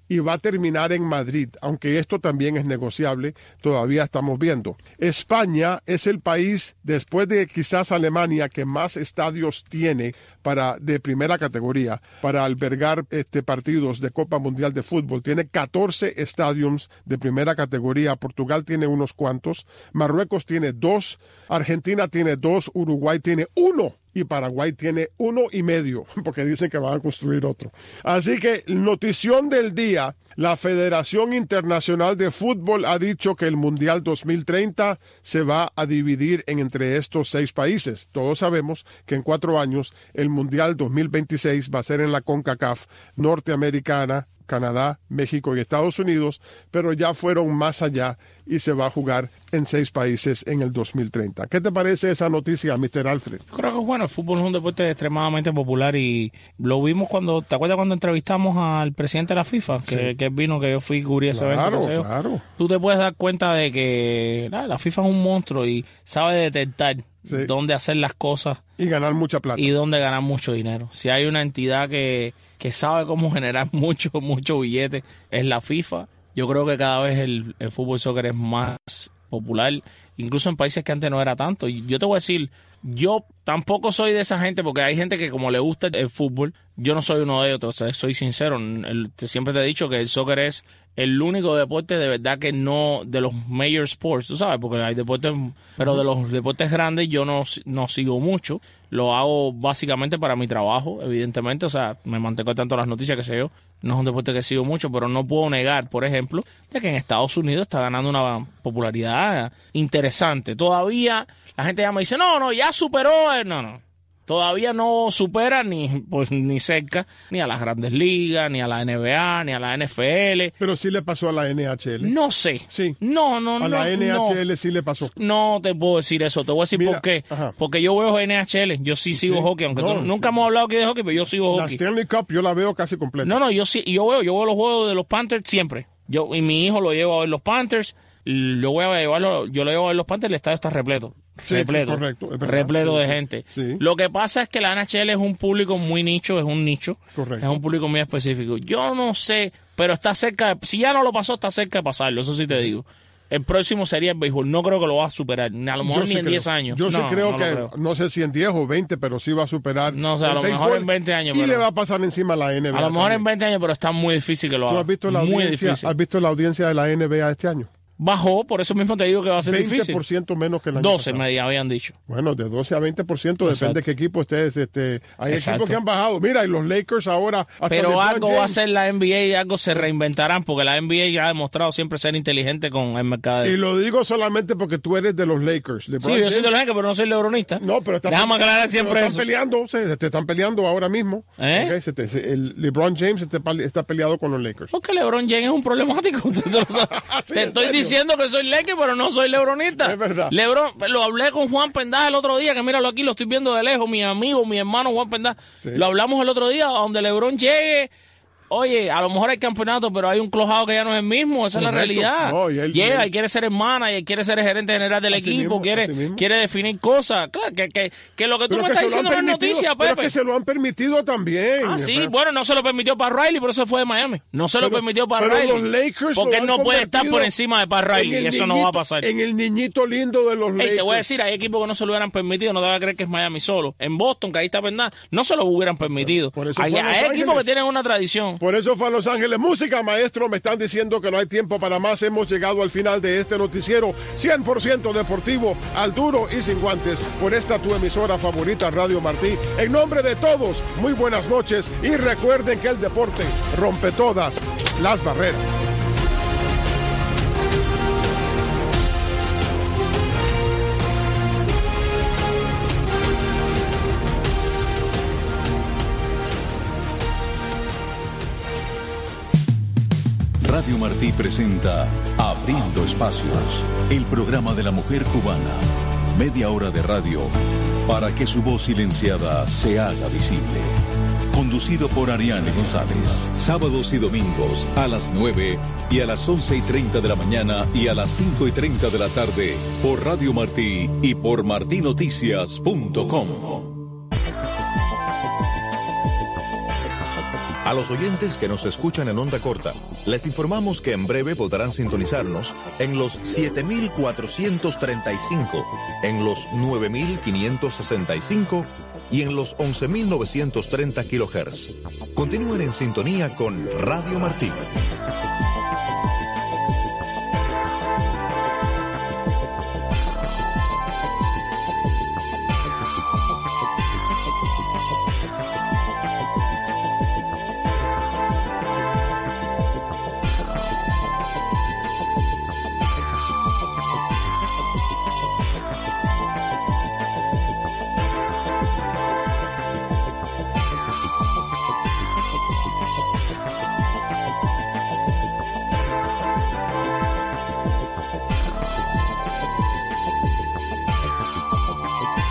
y va a terminar en Madrid, aunque esto también es negociable, todavía estamos viendo. España es el país, después de quizás Alemania, que más estadios tiene para de primera categoría para albergar este, partidos de Copa Mundial de Fútbol. Tiene catorce estadios de primera categoría, Portugal tiene unos cuantos, Marruecos tiene dos, Argentina tiene dos, Uruguay tiene uno. Y Paraguay tiene uno y medio, porque dicen que van a construir otro. Así que, notición del día, la Federación Internacional de Fútbol ha dicho que el Mundial dos mil treinta se va a dividir en entre estos seis países. Todos sabemos que en cuatro años el Mundial dos mil veintiséis va a ser en la CONCACAF norteamericana, Canadá, México y Estados Unidos, pero ya fueron más allá y se va a jugar en seis países en el dos mil treinta. ¿Qué te parece esa noticia, mister Alfred?
Creo que bueno, el fútbol es un deporte extremadamente popular y lo vimos cuando, ¿te acuerdas cuando entrevistamos al presidente de la FIFA? Que, sí. que vino, que yo fui y cubrí ese
claro,
evento. Claro,
claro.
Tú te puedes dar cuenta de que la, la FIFA es un monstruo y sabe detectar sí. dónde hacer las cosas.
Y ganar mucha plata.
Y dónde ganar mucho dinero. Si hay una entidad que, que sabe cómo generar mucho, mucho billete, es la FIFA. Yo creo que cada vez el, el fútbol soccer es más popular, incluso en países que antes no era tanto. Y yo te voy a decir, yo tampoco soy de esa gente, porque hay gente que como le gusta el fútbol, yo no soy uno de ellos, o sea, soy sincero. El, siempre te he dicho que el soccer es el único deporte de verdad que no, de los major sports, tú sabes, porque hay deportes, pero de los deportes grandes yo no, no sigo mucho. Lo hago básicamente para mi trabajo, evidentemente, o sea, me mantengo tanto las noticias que sé yo. No es un deporte que sigo mucho, pero no puedo negar, por ejemplo, de que en Estados Unidos está ganando una popularidad interesante. Todavía la gente ya me dice, no, no, ya superó, no, no. Todavía no supera ni pues ni cerca ni a las Grandes Ligas, ni a la N B A, ni a la N F L.
Pero sí le pasó a la N H L.
No sé.
Sí.
No, no, no.
A la
no,
N H L no. sí le pasó.
No te puedo decir eso. Te voy a decir Mira, por qué. Ajá. Porque yo veo N H L. Yo sí sigo sí. hockey. Aunque no. tú, nunca hemos hablado aquí de hockey, pero yo sigo
la
hockey.
La Stanley Cup yo la veo casi completa.
No, no, yo sí. Yo veo, yo veo los juegos de los Panthers siempre. Yo y mi hijo lo llevo a ver los Panthers. Lo voy a llevarlo, yo lo llevo a ver los Panthers. El estadio está repleto.
Sí,
repleto,
correcto, es verdad,
repleto
sí,
de
sí,
gente.
Sí.
Lo que pasa es que la N H L es un público muy nicho, es un nicho.
Correcto.
Es un público muy específico. Yo no sé, pero está cerca, de, si ya no lo pasó, está cerca de pasarlo, eso sí te digo. El próximo sería el béisbol. No creo que lo va a superar, a lo mejor yo ni sí en diez años.
Yo
no,
sí creo
no
que,
creo.
no sé si en diez o veinte, pero sí va a superar.
No, o sea, a lo
béisbol,
mejor en veinte años.
Y
pero,
le va a pasar encima a la N B A.
A lo mejor
también.
en veinte años, pero está muy difícil que lo haga.
¿Tú has visto la
muy
audiencia,
difícil.
has visto la audiencia de la N B A este año?
Bajó, por eso mismo te digo que va a ser
veinte por ciento
difícil.
menos que el año
doce
pasado.
me habían dicho.
Bueno, de doce a veinte por ciento, depende de qué equipo ustedes. Este, hay
Exacto.
equipos que han bajado. Mira, y los Lakers ahora. Hasta
Pero
LeBron
algo
James,
va a hacer la N B A y algo se reinventarán, porque la N B A ya ha demostrado siempre ser inteligente con el mercado.
Y lo digo solamente porque tú eres de los Lakers. LeBron
Sí, yo
James,
soy de los Lakers, pero no soy lebronista.
No, pero está,
déjame aclarar siempre
pero
eso.
están peleando, se, se te están peleando ahora mismo.
¿Eh?
Okay, se te, se, el LeBron James está, está peleado con los Lakers.
Porque LeBron James es un problemático. Te, lo
sí,
te estoy
serio?
diciendo que soy Laker, pero no soy lebronista.
Es verdad.
LeBron, lo hablé con Juan Pendaz el otro día, que míralo aquí, lo estoy viendo de lejos, mi amigo, mi hermano Juan Pendaz. Sí. Lo hablamos el otro día, donde LeBron llegue. Oye, a lo mejor hay campeonato, pero hay un clojado que ya no es el mismo, esa Correcto. Es la realidad. No, y él, Llega y quiere ser el manager, quiere ser el gerente general del equipo, mismo, quiere quiere definir cosas. Claro, que, que, que lo que tú pero me que estás diciendo no es noticia, Pepe.
Pero que se lo han permitido también.
Ah, sí, pero... bueno, no se lo permitió para Riley, pero eso fue de Miami. No se
pero,
lo permitió para
pero
Riley.
Los Lakers
porque él no puede estar por
en
encima de para Riley, y eso
niñito,
no va a pasar.
En el niñito lindo de los Lakers.
Hey, te voy a decir, hay equipos que no se lo hubieran permitido, no te vas a creer que es Miami solo. En Boston, que ahí está verdad, no se lo hubieran permitido.
Por eso
hay hay equipos que tienen una tradición.
Por eso fue a Los Ángeles. Música, maestro, me están diciendo que no hay tiempo para más. Hemos llegado al final de este noticiero cien por ciento deportivo, al duro y sin guantes, por esta tu emisora favorita, Radio Martí. En nombre de todos, muy buenas noches y recuerden que el deporte rompe todas las barreras.
Radio Martí presenta Abriendo Espacios, el programa de la mujer cubana. Media hora de radio para que su voz silenciada se haga visible. Conducido por Ariane González. Sábados y domingos a las nueve y a las once y treinta de la mañana y a las cinco y treinta de la tarde por Radio Martí y por martí noticias punto com.
A los oyentes que nos escuchan en onda corta, les informamos que en breve podrán sintonizarnos en los siete mil cuatrocientos treinta y cinco, en los nueve mil quinientos sesenta y cinco y en los once mil novecientos treinta kilohertz. Continúen en sintonía con Radio Martí.